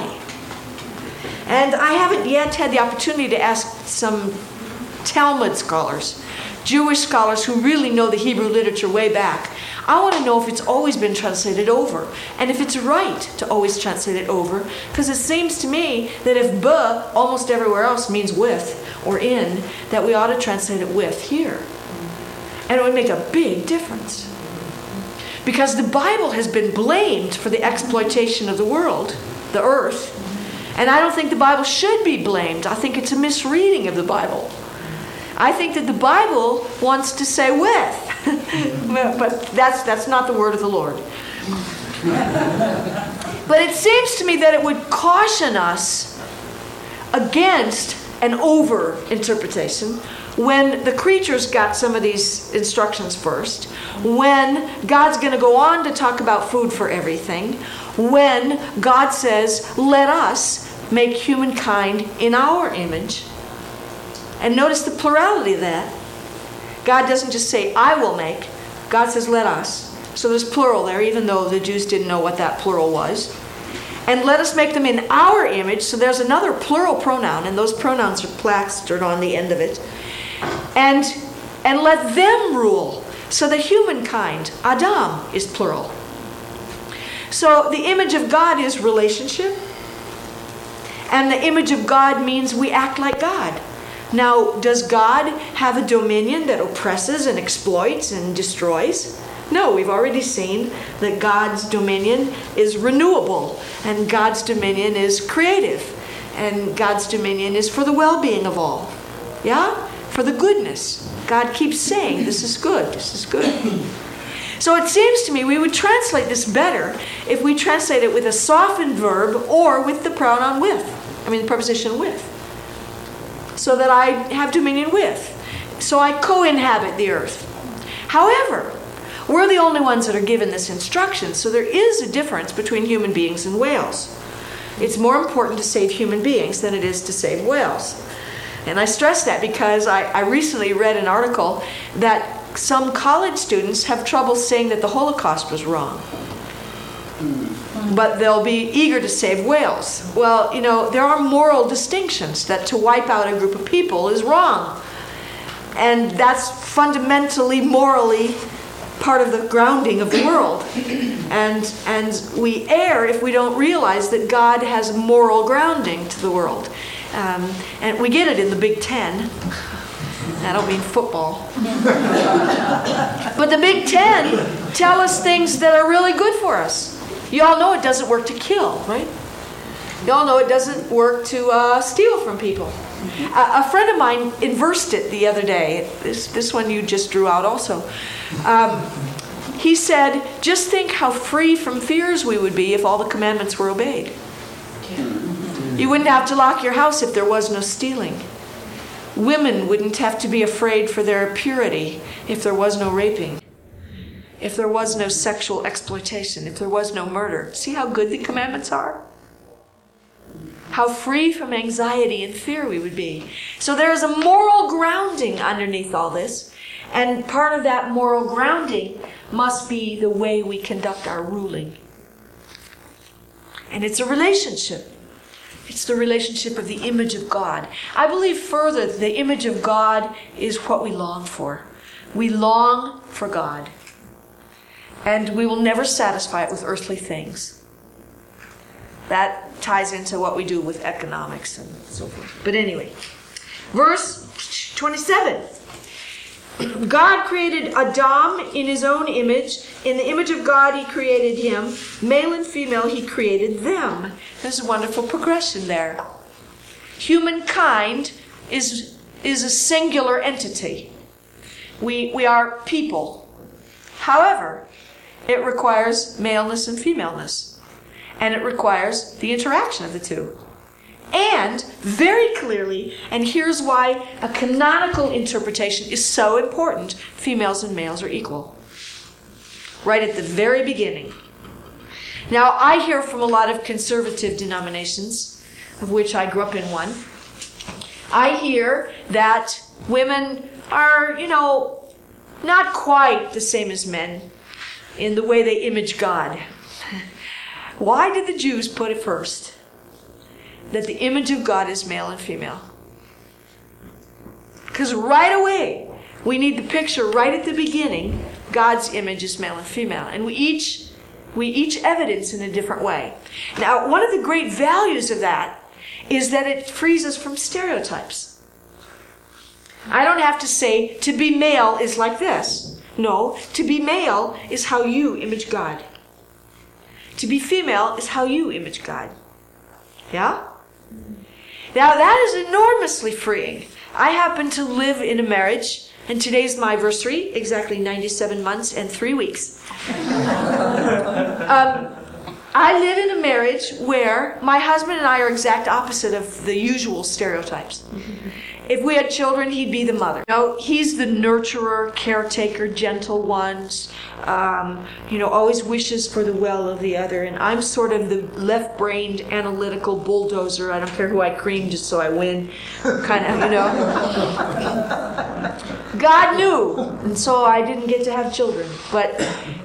And I haven't yet had the opportunity to ask some Talmud scholars, Jewish scholars who really know the Hebrew literature way back. I want to know if it's always been translated over, and if it's right to always translate it over, because it seems to me that if b almost everywhere else means with or in, that we ought to translate it with here. And it would make a big difference. Because the Bible has been blamed for the exploitation of the world, the earth. And I don't think the Bible should be blamed. I think it's a misreading of the Bible. I think that the Bible wants to say with. But that's not the word of the Lord. But it seems to me that it would caution us against an over-interpretation when the creatures got some of these instructions first, when God's going to go on to talk about food for everything, when God says, let us make humankind in our image. And notice the plurality of that. God doesn't just say, I will make. God says, let us. So there's plural there, even though the Jews didn't know what that plural was. And let us make them in our image. So there's another plural pronoun, and those pronouns are plastered on the end of it. And let them rule. So that humankind, Adam, is plural. So the image of God is relationship. And the image of God means we act like God. Now, does God have a dominion that oppresses and exploits and destroys? No, we've already seen that God's dominion is renewable, and God's dominion is creative, and God's dominion is for the well-being of all. Yeah? For the goodness. God keeps saying, this is good, this is good. So it seems to me we would translate this better if we translate it with a softened verb or with the pronoun with. The preposition with. So that I have dominion with. So I co-inhabit the earth. However, we're the only ones that are given this instruction, so there is a difference between human beings and whales. It's more important to save human beings than it is to save whales. And I stress that because I recently read an article that some college students have trouble saying that the Holocaust was wrong. But they'll be eager to save whales. Well, there are moral distinctions that to wipe out a group of people is wrong. And that's fundamentally, morally, part of the grounding of the world. And we err if we don't realize that God has moral grounding to the world. And we get it in the Big Ten. I don't mean football. But the Big Ten tell us things that are really good for us. You all know it doesn't work to kill, right? You all know it doesn't work to steal from people. A friend of mine inversed it the other day. This one you just drew out also. He said, just think how free from fears we would be if all the commandments were obeyed. You wouldn't have to lock your house if there was no stealing. Women wouldn't have to be afraid for their purity if there was no raping. If there was no sexual exploitation, if there was no murder. See how good the commandments are? How free from anxiety and fear we would be. So there is a moral grounding underneath all this. And part of that moral grounding must be the way we conduct our ruling. And it's a relationship. It's the relationship of the image of God. I believe further that the image of God is what we long for. We long for God. And we will never satisfy it with earthly things. That ties into what we do with economics and so forth. But anyway, verse 27. God created Adam in his own image. In the image of God he created him. Male and female he created them. There's a wonderful progression there. Humankind is a singular entity. We are people. However, it requires maleness and femaleness. And it requires the interaction of the two. And very clearly, and here's why a canonical interpretation is so important, females and males are equal. Right at the very beginning. Now, I hear from a lot of conservative denominations, of which I grew up in one. I hear that women are, not quite the same as men in the way they image God. Why did the Jews put it first? That the image of God is male and female. Because right away, we need the picture right at the beginning, God's image is male and female. And we each evidence in a different way. Now, one of the great values of that is that it frees us from stereotypes. I don't have to say, to be male is like this. No, to be male is how you image God. To be female is how you image God. Yeah? Now that is enormously freeing. I happen to live in a marriage, and today's my anniversary, exactly 97 months and 3 weeks. I live in a marriage where my husband and I are exact opposite of the usual stereotypes. If we had children, he'd be the mother. No, he's the nurturer, caretaker, gentle ones, always wishes for the well of the other. And I'm sort of the left-brained, analytical bulldozer. I don't care who I cream just so I win, kind of, God knew, and so I didn't get to have children. But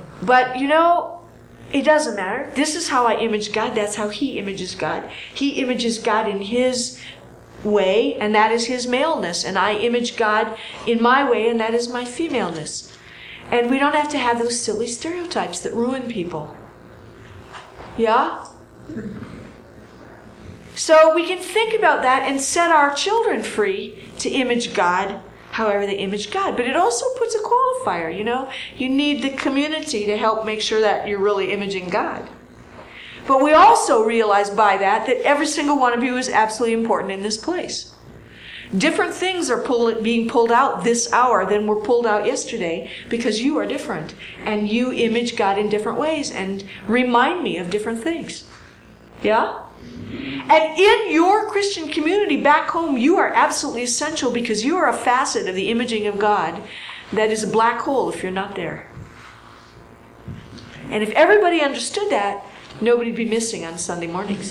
it doesn't matter. This is how I image God. That's how he images God. He images God in his way, and that is his maleness. And I image God in my way, and that is my femaleness. And we don't have to have those silly stereotypes that ruin people. Yeah? So we can think about that and set our children free to image God however they image God. But it also puts a qualifier, You need the community to help make sure that you're really imaging God. But we also realize by that every single one of you is absolutely important in this place. Different things are being pulled out this hour than were pulled out yesterday because you are different. And you image God in different ways and remind me of different things. Yeah? And in your Christian community back home, you are absolutely essential because you are a facet of the imaging of God that is a black hole if you're not there. And if everybody understood that, nobody'd be missing on Sunday mornings.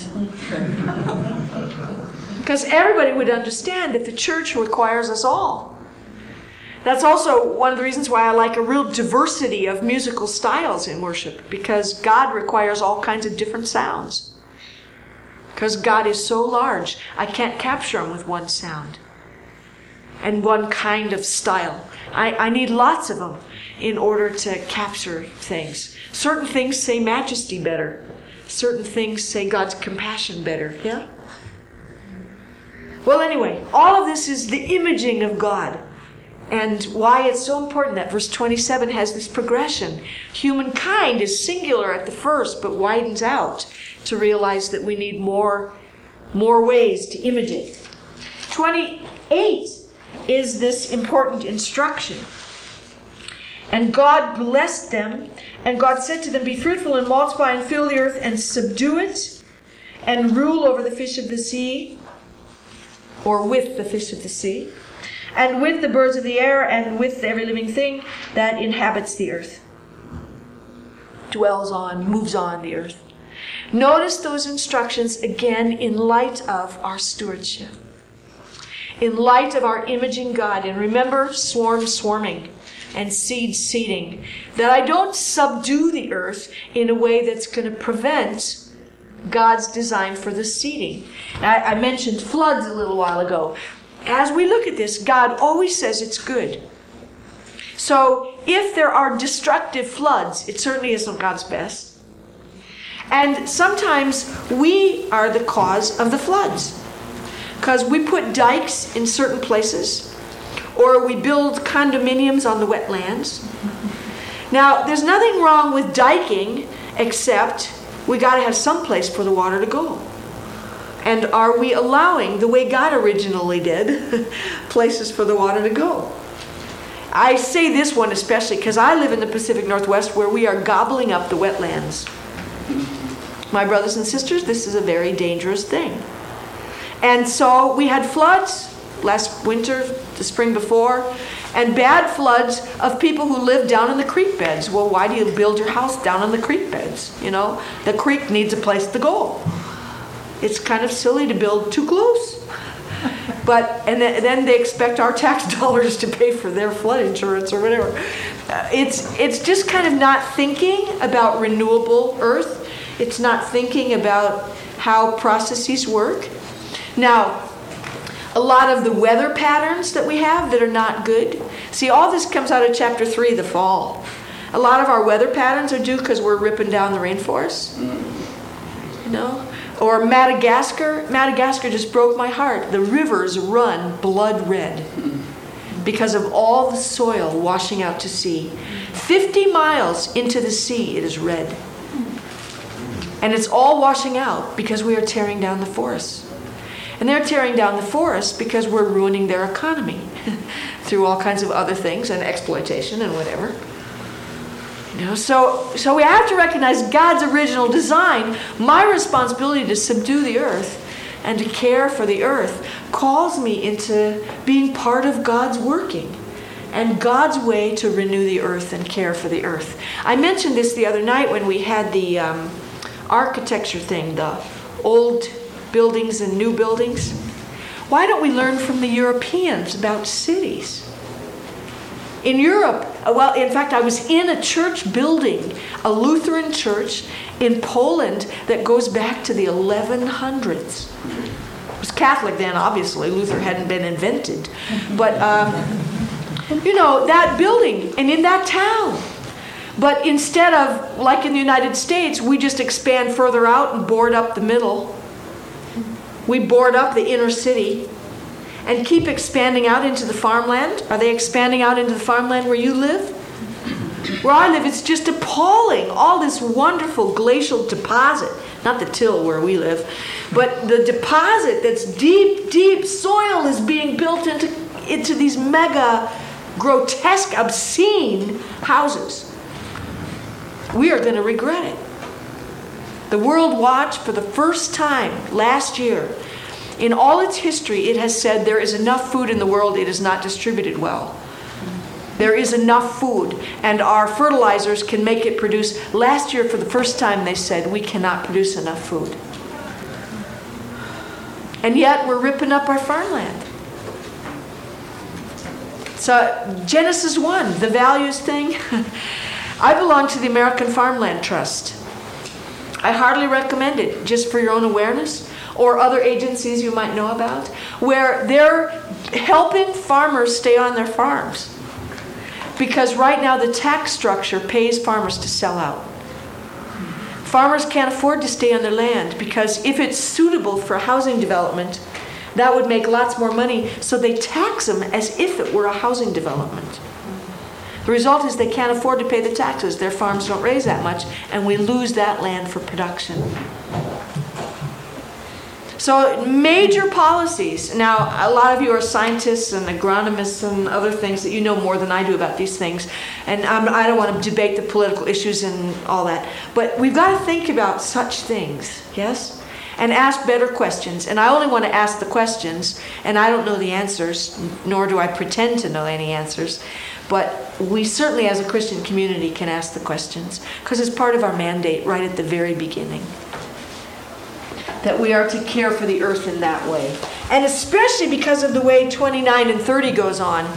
Because everybody would understand that the church requires us all. That's also one of the reasons why I like a real diversity of musical styles in worship, because God requires all kinds of different sounds. Because God is so large, I can't capture him with one sound and one kind of style. I need lots of them in order to capture things. Certain things say majesty better. Certain things say God's compassion better. Yeah? Well, anyway, all of this is the imaging of God. And why it's so important that verse 27 has this progression. Humankind is singular at the first, but widens out to realize that we need more ways to image it. 28 is this important instruction. And God blessed them, and God said to them, "Be fruitful and multiply and fill the earth and subdue it, and rule over the fish of the sea," or with the fish of the sea, "and with the birds of the air, and with every living thing that inhabits the earth." Dwells on, moves on the earth. Notice those instructions again in light of our stewardship. In light of our imaging God. And remember, swarming and seeding. That I don't subdue the earth in a way that's going to prevent God's design for the seeding. I mentioned floods a little while ago. As we look at this, God always says it's good. So if there are destructive floods, it certainly isn't God's best. And sometimes we are the cause of the floods. Because we put dikes in certain places, or we build condominiums on the wetlands. Now, there's nothing wrong with diking, except we got to have some place for the water to go. And are we allowing, the way God originally did, places for the water to go? I say this one especially because I live in the Pacific Northwest where we are gobbling up the wetlands. My brothers and sisters, this is a very dangerous thing. And so we had floods last winter, the spring before, and bad floods of people who live down in the creek beds. Well, why do you build your house down in the creek beds? The creek needs a place to go. It's kind of silly to build too close. And then they expect our tax dollars to pay for their flood insurance or whatever. It's just kind of not thinking about renewable earth. It's not thinking about how processes work. Now, a lot of the weather patterns that we have that are not good. See, all this comes out of chapter 3, the fall. A lot of our weather patterns are due because we're ripping down the rainforest. Or Madagascar. Madagascar just broke my heart. The rivers run blood red. because of all the soil washing out to sea. 50 miles into the sea, it is red. And it's all washing out because we are tearing down the forests. And they're tearing down the forests because we're ruining their economy through all kinds of other things and exploitation and whatever. So we have to recognize God's original design. My responsibility to subdue the earth and to care for the earth calls me into being part of God's working and God's way to renew the earth and care for the earth. I mentioned this the other night when we had the architecture thing, the old buildings and new buildings. Why don't we learn from the Europeans about cities? In Europe, well, in fact, I was in a church building, a Lutheran church in Poland that goes back to the 1100s. It was Catholic then, obviously. Luther hadn't been invented. But, that building and in that town. But instead of, like in the United States, we just expand further out and board up the middle. We board up the inner city and keep expanding out into the farmland. Are they expanding out into the farmland where you live? Where I live, it's just appalling. All this wonderful glacial deposit. Not the till where we live, but the deposit that's deep, deep soil is being built into these mega, grotesque, obscene houses. We are going to regret it. The World Watch, for the first time last year, in all its history, it has said there is enough food in the world, it is not distributed well. There is enough food, and our fertilizers can make it produce. Last year, for the first time, they said we cannot produce enough food. And yet, we're ripping up our farmland. So, Genesis 1, the values thing. I belong to the American Farmland Trust. I hardly recommend it, just for your own awareness, or other agencies you might know about, where they're helping farmers stay on their farms. Because right now the tax structure pays farmers to sell out. Farmers can't afford to stay on their land because if it's suitable for housing development, that would make lots more money, so they tax them as if it were a housing development. The result is they can't afford to pay the taxes. Their farms don't raise that much, and we lose that land for production. So major policies. Now, a lot of you are scientists and agronomists and other things that you know more than I do about these things. And I don't want to debate the political issues and all that. But we've got to think about such things, yes? And ask better questions. And I only want to ask the questions, and I don't know the answers, nor do I pretend to know any answers. But we certainly, as a Christian community, can ask the questions, because it's part of our mandate right at the very beginning, that we are to care for the earth in that way. And especially because of the way 29 and 30 goes on.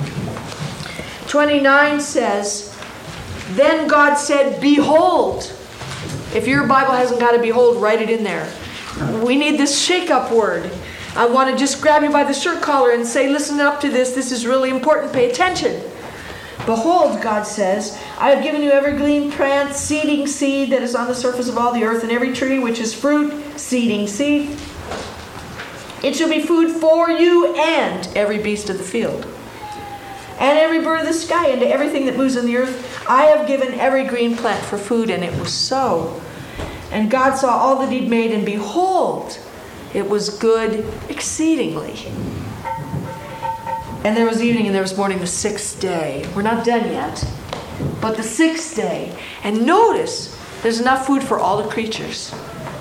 29 says, "Then God said, behold." If your Bible hasn't got a behold, write it in there. We need this shake-up word. I want to just grab you by the shirt collar and say, listen up to this. This is really important. Pay attention. "Behold," God says, "I have given you every green plant, seeding seed that is on the surface of all the earth, and every tree which is fruit, seeding seed. It shall be food for you and every beast of the field, and every bird of the sky, and to everything that moves on the earth. I have given every green plant for food," and it was so. "And God saw all that He'd made, and behold, it was good exceedingly. And there was evening and there was morning, the sixth day." We're not done yet. But the sixth day. And notice, there's enough food for all the creatures.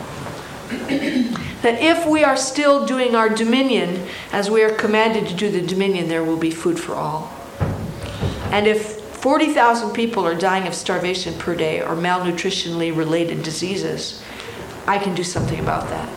That if we are still doing our dominion, as we are commanded to do the dominion, there will be food for all. And if 40,000 people are dying of starvation per day or malnutritionally related diseases, I can do something about that.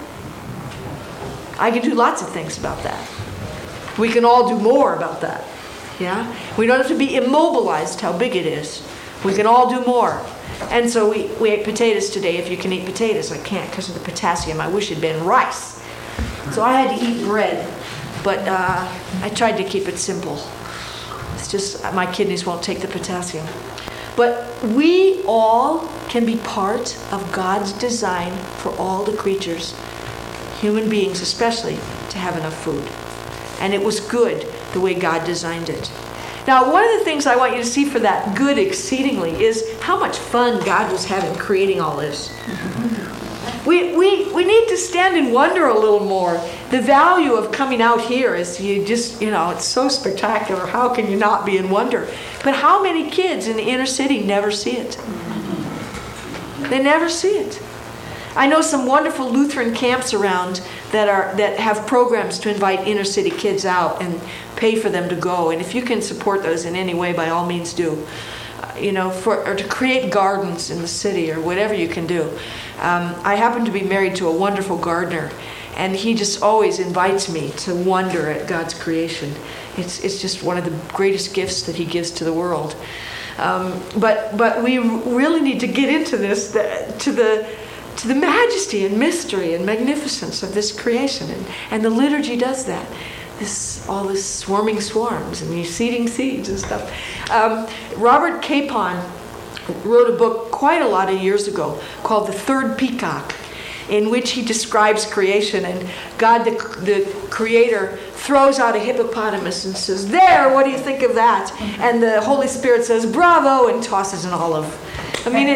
I can do lots of things about that. We can all do more about that. Yeah? We don't have to be immobilized how big it is. We can all do more. And so we ate potatoes today, if you can eat potatoes. I can't because of the potassium. I wish it'd been rice. So I had to eat bread. But I tried to keep it simple. It's just my kidneys won't take the potassium. But we all can be part of God's design for all the creatures, human beings especially, to have enough food. And it was good the way God designed it. Now, one of the things I want you to see for that good exceedingly is how much fun God was having creating all this. We need to stand in wonder a little more. The value of coming out here is it's so spectacular. How can you not be in wonder? But how many kids in the inner city never see it? They never see it. I know some wonderful Lutheran camps around that have programs to invite inner city kids out and pay for them to go. And if you can support those in any way, by all means do. Or to create gardens in the city or whatever you can do. I happen to be married to a wonderful gardener, and he just always invites me to wonder at God's creation. It's just one of the greatest gifts that he gives to the world. But we really need to get into this, to the majesty and mystery and magnificence of this creation, and the liturgy does that. All this swarming swarms and these seeding seeds and stuff. Robert Capon wrote a book quite a lot of years ago called The Third Peacock, in which he describes creation, and God, the Creator, throws out a hippopotamus and says, "There, what do you think of that?" And the Holy Spirit says, "Bravo," and tosses an olive. I mean,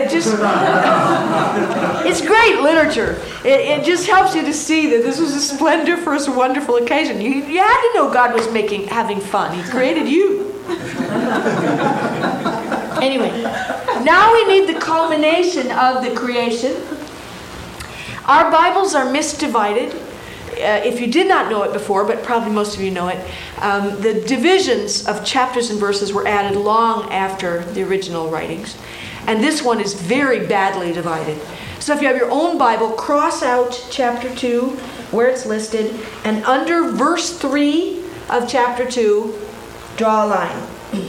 it's great literature. It just helps you to see that this was a splendiferous, wonderful occasion. You had to know God was having fun. He created you. Anyway, now we need the culmination of the creation. Our Bibles are misdivided. If you did not know it before, but probably most of you know it, the divisions of chapters and verses were added long after the original writings. And this one is very badly divided. So if you have your own Bible, cross out chapter 2 where it's listed, and under verse 3 of chapter 2, draw a line.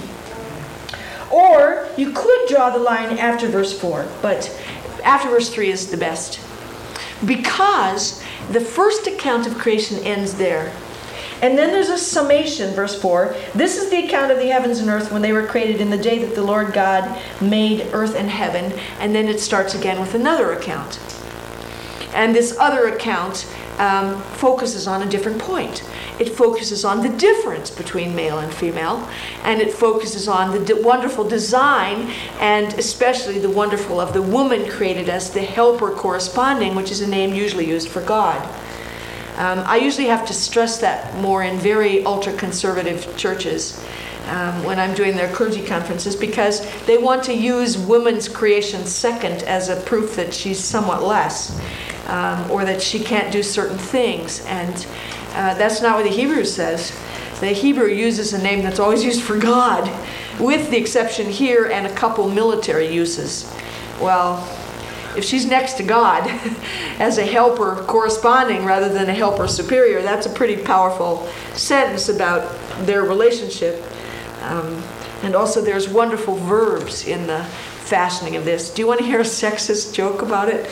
Or you could draw the line after verse 4, but after verse 3 is the best. Because the first account of creation ends there. And then there's a summation, verse 4. This is the account of the heavens and earth when they were created in the day that the Lord God made earth and heaven. And then it starts again with another account. And this other account focuses on a different point. It focuses on the difference between male and female. And it focuses on the wonderful design, and especially the wonderful of the woman created as the helper corresponding, which is a name usually used for God. I usually have to stress that more in very ultra-conservative churches when I'm doing their clergy conferences, because they want to use woman's creation second as a proof that she's somewhat less, or that she can't do certain things. And that's not what the Hebrew says. The Hebrew uses a name that's always used for God, with the exception here and a couple military uses. Well, if she's next to God as a helper corresponding rather than a helper superior, that's a pretty powerful sentence about their relationship. And also there's wonderful verbs in the fashioning of this. Do you want to hear a sexist joke about it?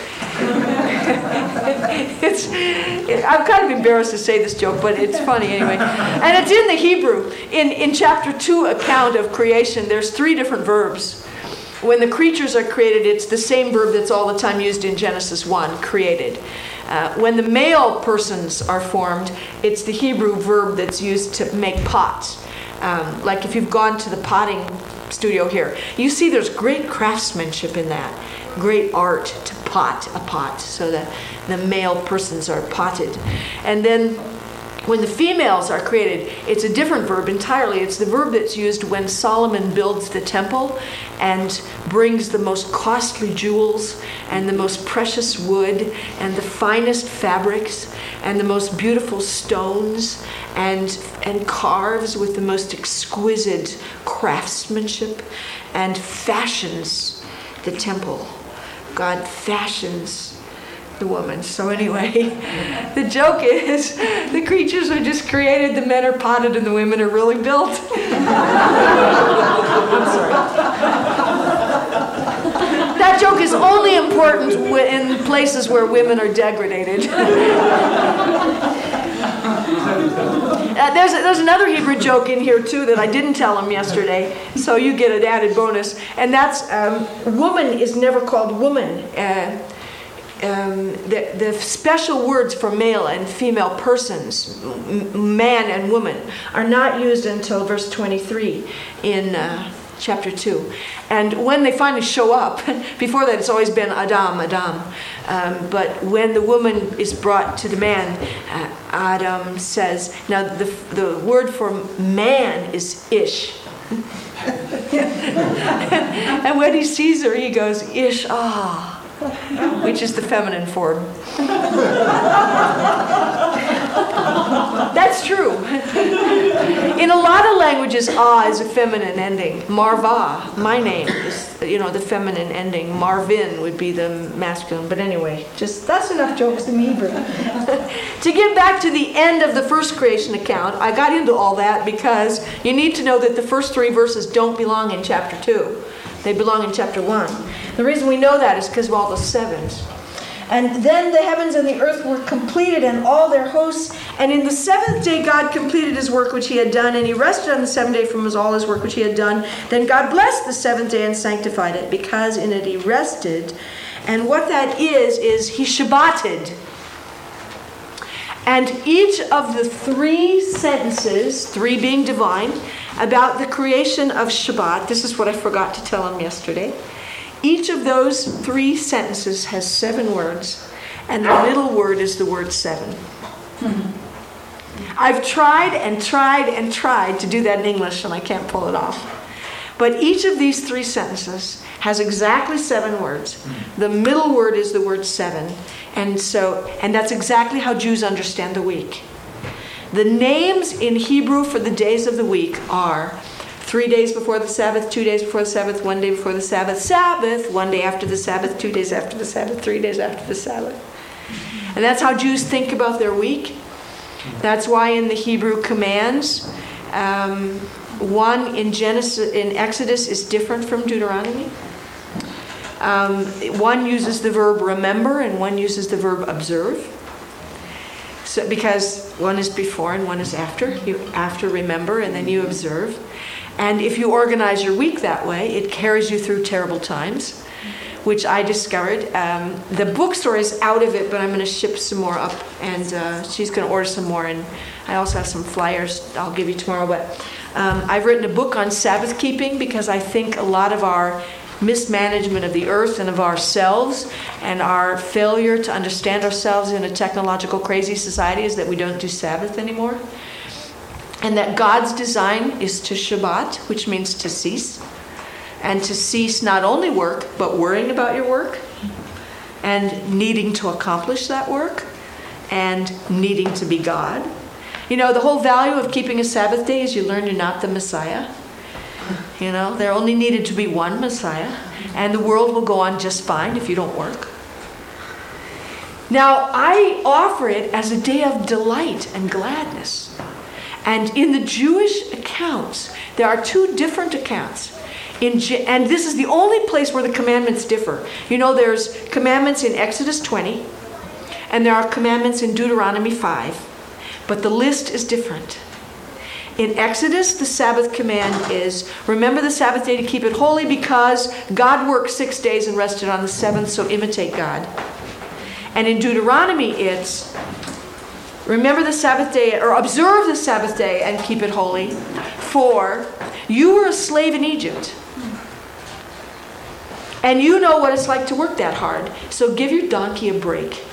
I'm kind of embarrassed to say this joke, but it's funny anyway. And it's in the Hebrew. In chapter 2 account of creation, there's 3 different verbs. When the creatures are created, it's the same verb that's all the time used in Genesis 1, created. When the male persons are formed, it's the Hebrew verb that's used to make pots. Like if you've gone to the potting studio here, you see there's great craftsmanship in that. Great art to pot a pot so that the male persons are potted. And then when the females are created, it's a different verb entirely. It's the verb that's used when Solomon builds the temple and brings the most costly jewels and the most precious wood and the finest fabrics and the most beautiful stones and carves with the most exquisite craftsmanship and fashions the temple. God fashions the woman. So anyway, the joke is the creatures are just created, the men are potted, and the women are really built. I'm sorry. That joke is only important in places where women are degraded. There's another Hebrew joke in here too that I didn't tell him yesterday, so you get an added bonus. And that's woman is never called woman. the special words for male and female persons, man and woman, are not used until verse 23 in chapter 2. And when they finally show up, before that it's always been Adam, Adam. But when the woman is brought to the man, Adam says, now the word for man is Ish. And when he sees her, he goes, Ish, which is the feminine form. That's true. In a lot of languages, is a feminine ending. Marva, my name, is the feminine ending. Marvin would be the masculine. But anyway, that's enough jokes in Hebrew. To get back to the end of the first creation account, I got into all that because you need to know that the first 3 verses don't belong in chapter 2. They belong in chapter 1. The reason we know that is because of all the 7s. And then the heavens and the earth were completed and all their hosts. And in the 7th day God completed his work which he had done, and he rested on the 7th day from all his work which he had done. Then God blessed the 7th day and sanctified it, because in it he rested. And what that is he Shabbated. And each of the 3 sentences, 3 being divine, about the creation of Shabbat, this is what I forgot to tell him yesterday. Each of those 3 sentences has 7 words, and the middle word is the word 7. I've tried to do that in English, and I can't pull it off. But each of these 3 sentences has exactly 7 words. The middle word is the word 7, and that's exactly how Jews understand the week. The names in Hebrew for the days of the week are 3 days before the Sabbath, 2 days before the Sabbath, 1 day before the Sabbath, Sabbath, 1 day after the Sabbath, 2 days after the Sabbath, 3 days after the Sabbath. And that's how Jews think about their week. That's why in the Hebrew commands, one in Exodus is different from Deuteronomy. One uses the verb remember and one uses the verb observe. So because one is before and one is after. You after remember and then you observe. And if you organize your week that way, it carries you through terrible times, which I discovered. The bookstore is out of it, but I'm going to ship some more up, and she's going to order some more. And I also have some flyers I'll give you tomorrow. But I've written a book on Sabbath keeping because I think a lot of our mismanagement of the earth and of ourselves and our failure to understand ourselves in a technological crazy society is that we don't do Sabbath anymore. And that God's design is to Shabbat, which means to cease. And to cease not only work, but worrying about your work. And needing to accomplish that work. And needing to be God. You know, the whole value of keeping a Sabbath day is you learn you're not the Messiah. You know, there only needed to be one Messiah. And the world will go on just fine if you don't work. Now, I offer it as a day of delight and gladness. And in the Jewish accounts, there are 2 different accounts. And this is the only place where the commandments differ. You know, there's commandments in Exodus 20, and there are commandments in Deuteronomy 5. But the list is different. In Exodus, the Sabbath command is, remember the Sabbath day to keep it holy because God worked 6 days and rested on the 7th, so imitate God. And in Deuteronomy, it's, remember the Sabbath day, or observe the Sabbath day and keep it holy, for you were a slave in Egypt. And you know what it's like to work that hard. So give your donkey a break.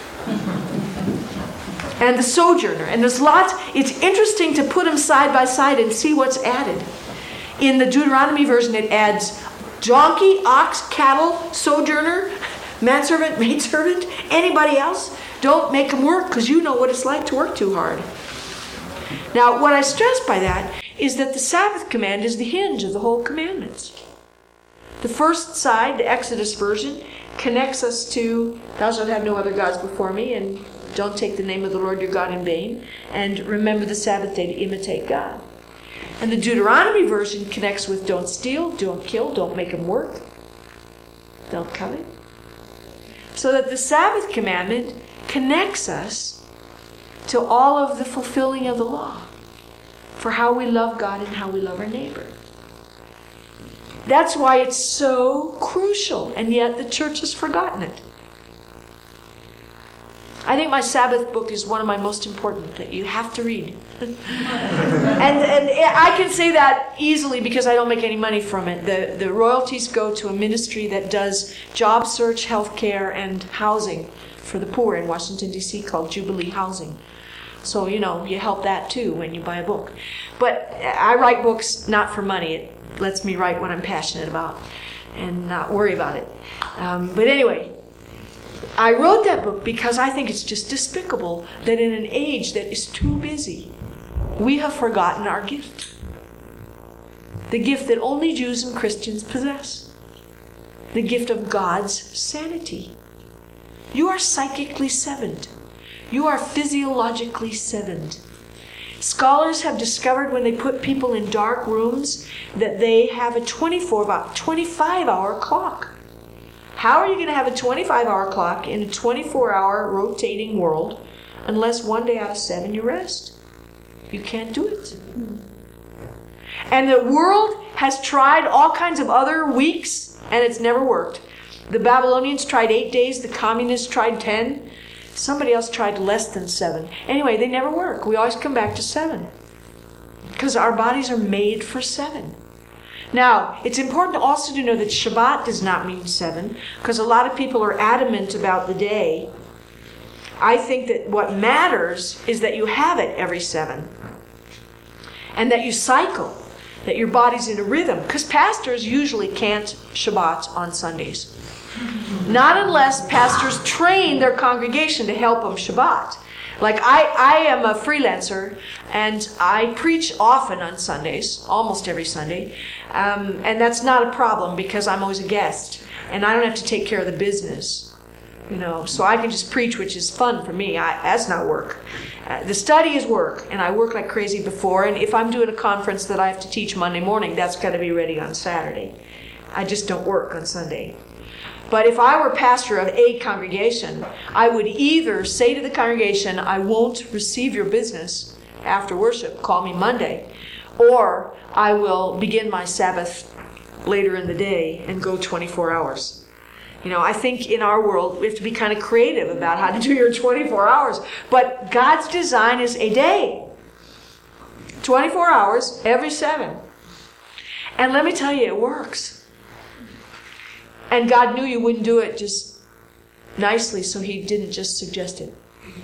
And the sojourner. And there's lots. It's interesting to put them side by side and see what's added. In the Deuteronomy version, it adds donkey, ox, cattle, sojourner, manservant, maidservant, anybody else. Don't make them work because you know what it's like to work too hard. Now, what I stress by that is that the Sabbath command is the hinge of the whole commandments. The first side, the Exodus version, connects us to thou shalt have no other gods before me, and don't take the name of the Lord your God in vain, and remember the Sabbath day to imitate God. And the Deuteronomy version connects with don't steal, don't kill, don't make them work, don't covet. So that the Sabbath commandment connects us to all of the fulfilling of the law for how we love God and how we love our neighbor. That's why it's so crucial, and yet the church has forgotten it. I think my Sabbath book is one of my most important that you have to read. and I can say that easily because I don't make any money from it. The royalties go to a ministry that does job search, health care, and housing for the poor in Washington, D.C. called Jubilee Housing. So, you help that too when you buy a book. But I write books not for money. It lets me write what I'm passionate about and not worry about it. But anyway, I wrote that book because I think it's just despicable that in an age that is too busy, we have forgotten our gift. The gift that only Jews and Christians possess. The gift of God's sanity. You are psychically severed. You are physiologically severed. Scholars have discovered when they put people in dark rooms that they have a 25-hour clock. How are you going to have a 25-hour clock in a 24-hour rotating world unless one day out of 7 you rest? You can't do it. And the world has tried all kinds of other weeks, and it's never worked. The Babylonians tried 8 days. The communists tried 10. Somebody else tried less than 7. Anyway, they never work. We always come back to 7. Because our bodies are made for 7. Now, it's important also to know that Shabbat does not mean 7, because a lot of people are adamant about the day. I think that what matters is that you have it every 7. And that you cycle, that your body's in a rhythm. Because pastors usually can't Shabbat on Sundays. Not unless pastors train their congregation to help them Shabbat. Like I am a freelancer and I preach often on Sundays, almost every Sunday. And that's not a problem because I'm always a guest and I don't have to take care of the business. So I can just preach, which is fun for me. That's not work. The study is work, and I work like crazy before. And if I'm doing a conference that I have to teach Monday morning, that's got to be ready on Saturday. I just don't work on Sunday. But if I were pastor of a congregation, I would either say to the congregation, I won't receive your business after worship, call me Monday, or I will begin my Sabbath later in the day and go 24 hours. I think in our world, we have to be kind of creative about how to do your 24 hours. But God's design is a day. 24 hours every 7. And let me tell you, it works. And God knew you wouldn't do it just nicely, so He didn't just suggest it.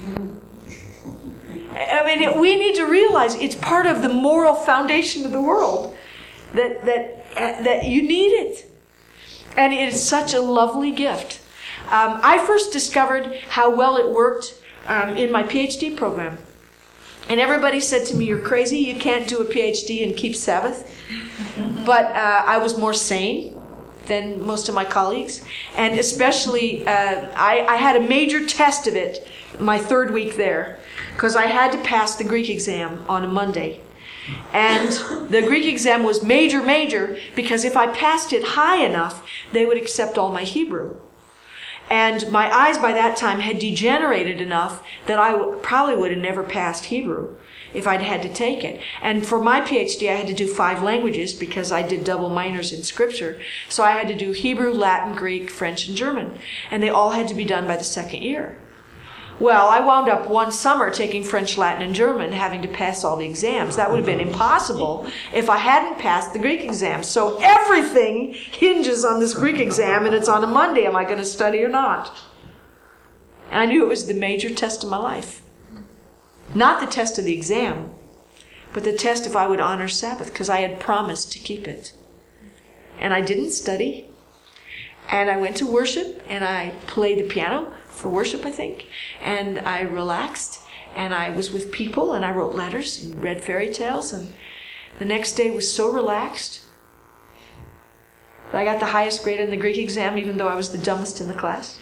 We need to realize it's part of the moral foundation of the world that you need it. And it is such a lovely gift. I first discovered how well it worked in my PhD program. And everybody said to me, you're crazy, you can't do a PhD and keep Sabbath. But I was more sane than most of my colleagues. And especially, I had a major test of it my 3rd week there, because I had to pass the Greek exam on a Monday. And the Greek exam was major, because if I passed it high enough, they would accept all my Hebrew. And my eyes by that time had degenerated enough that I probably would have never passed Hebrew if I'd had to take it. And for my PhD, I had to do 5 languages because I did double minors in Scripture. So I had to do Hebrew, Latin, Greek, French, and German. And they all had to be done by the 2nd year. Well, I wound up one summer taking French, Latin, and German, having to pass all the exams. That would have been impossible if I hadn't passed the Greek exam. So everything hinges on this Greek exam, and it's on a Monday. Am I going to study or not? And I knew it was the major test of my life. Not the test of the exam, but the test if I would honor Sabbath, because I had promised to keep it. And I didn't study. And I went to worship, and I played the piano for worship, I think, and I relaxed, and I was with people, and I wrote letters and read fairy tales, and the next day was so relaxed that I got the highest grade in the Greek exam, even though I was the dumbest in the class.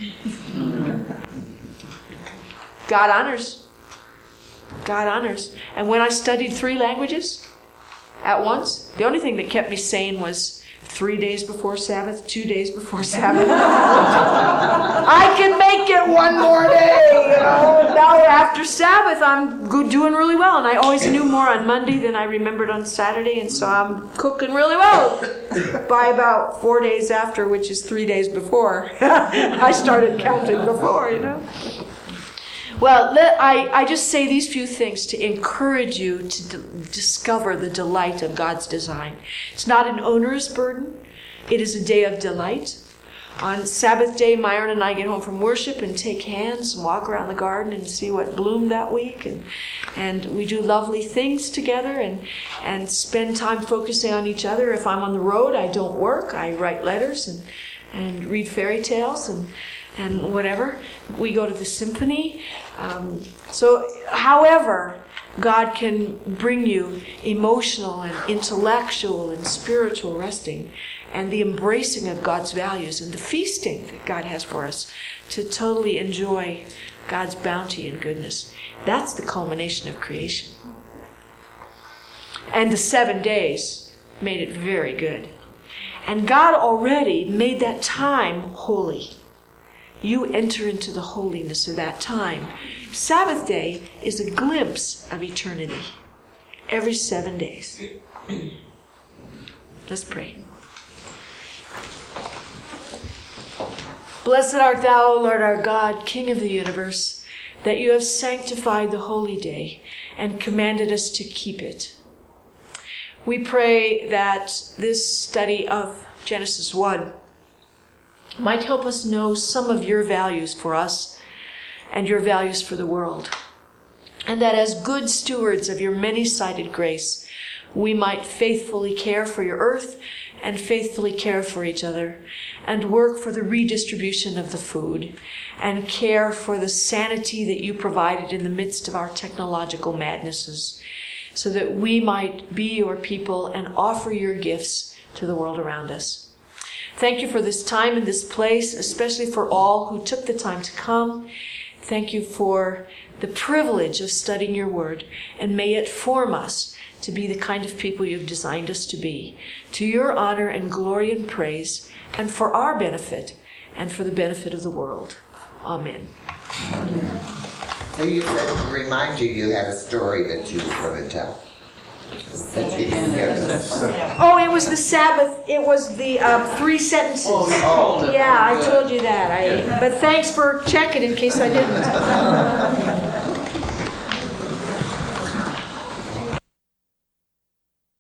God honors. God honors. And when I studied 3 languages at once, the only thing that kept me sane was 3 days before Sabbath, 2 days before Sabbath. I can make it one more day, Now after Sabbath, I'm doing really well. And I always knew more on Monday than I remembered on Saturday. And so I'm cooking really well by about 4 days after, which is 3 days before. I started counting before, Well, I just say these few things to encourage you to discover the delight of God's design. It's not an onerous burden. It is a day of delight. On Sabbath day, Myron and I get home from worship and take hands and walk around the garden and see what bloomed that week. And we do lovely things together and spend time focusing on each other. If I'm on the road, I don't work. I write letters and read fairy tales and whatever. We go to the symphony. However, God can bring you emotional and intellectual and spiritual resting and the embracing of God's values and the feasting that God has for us to totally enjoy God's bounty and goodness. That's the culmination of creation. And the 7 days made it very good. And God already made that time holy. You enter into the holiness of that time. Sabbath day is a glimpse of eternity. Every 7 days. Let's pray. Blessed art thou, O Lord our God, King of the universe, that you have sanctified the holy day and commanded us to keep it. We pray that this study of Genesis 1 might help us know some of your values for us and your values for the world. And that as good stewards of your many-sided grace, we might faithfully care for your earth and faithfully care for each other and work for the redistribution of the food and care for the sanity that you provided in the midst of our technological madnesses so that we might be your people and offer your gifts to the world around us. Thank you for this time and this place, especially for all who took the time to come. Thank you for the privilege of studying your word, and may it form us to be the kind of people you've designed us to be, to your honor and glory and praise, and for our benefit and for the benefit of the world. Amen. So you said, to remind you, you had a story that you were going to tell. Oh, it was the Sabbath. It was the 3 sentences. Yeah, I told you that. But thanks for checking in case I didn't.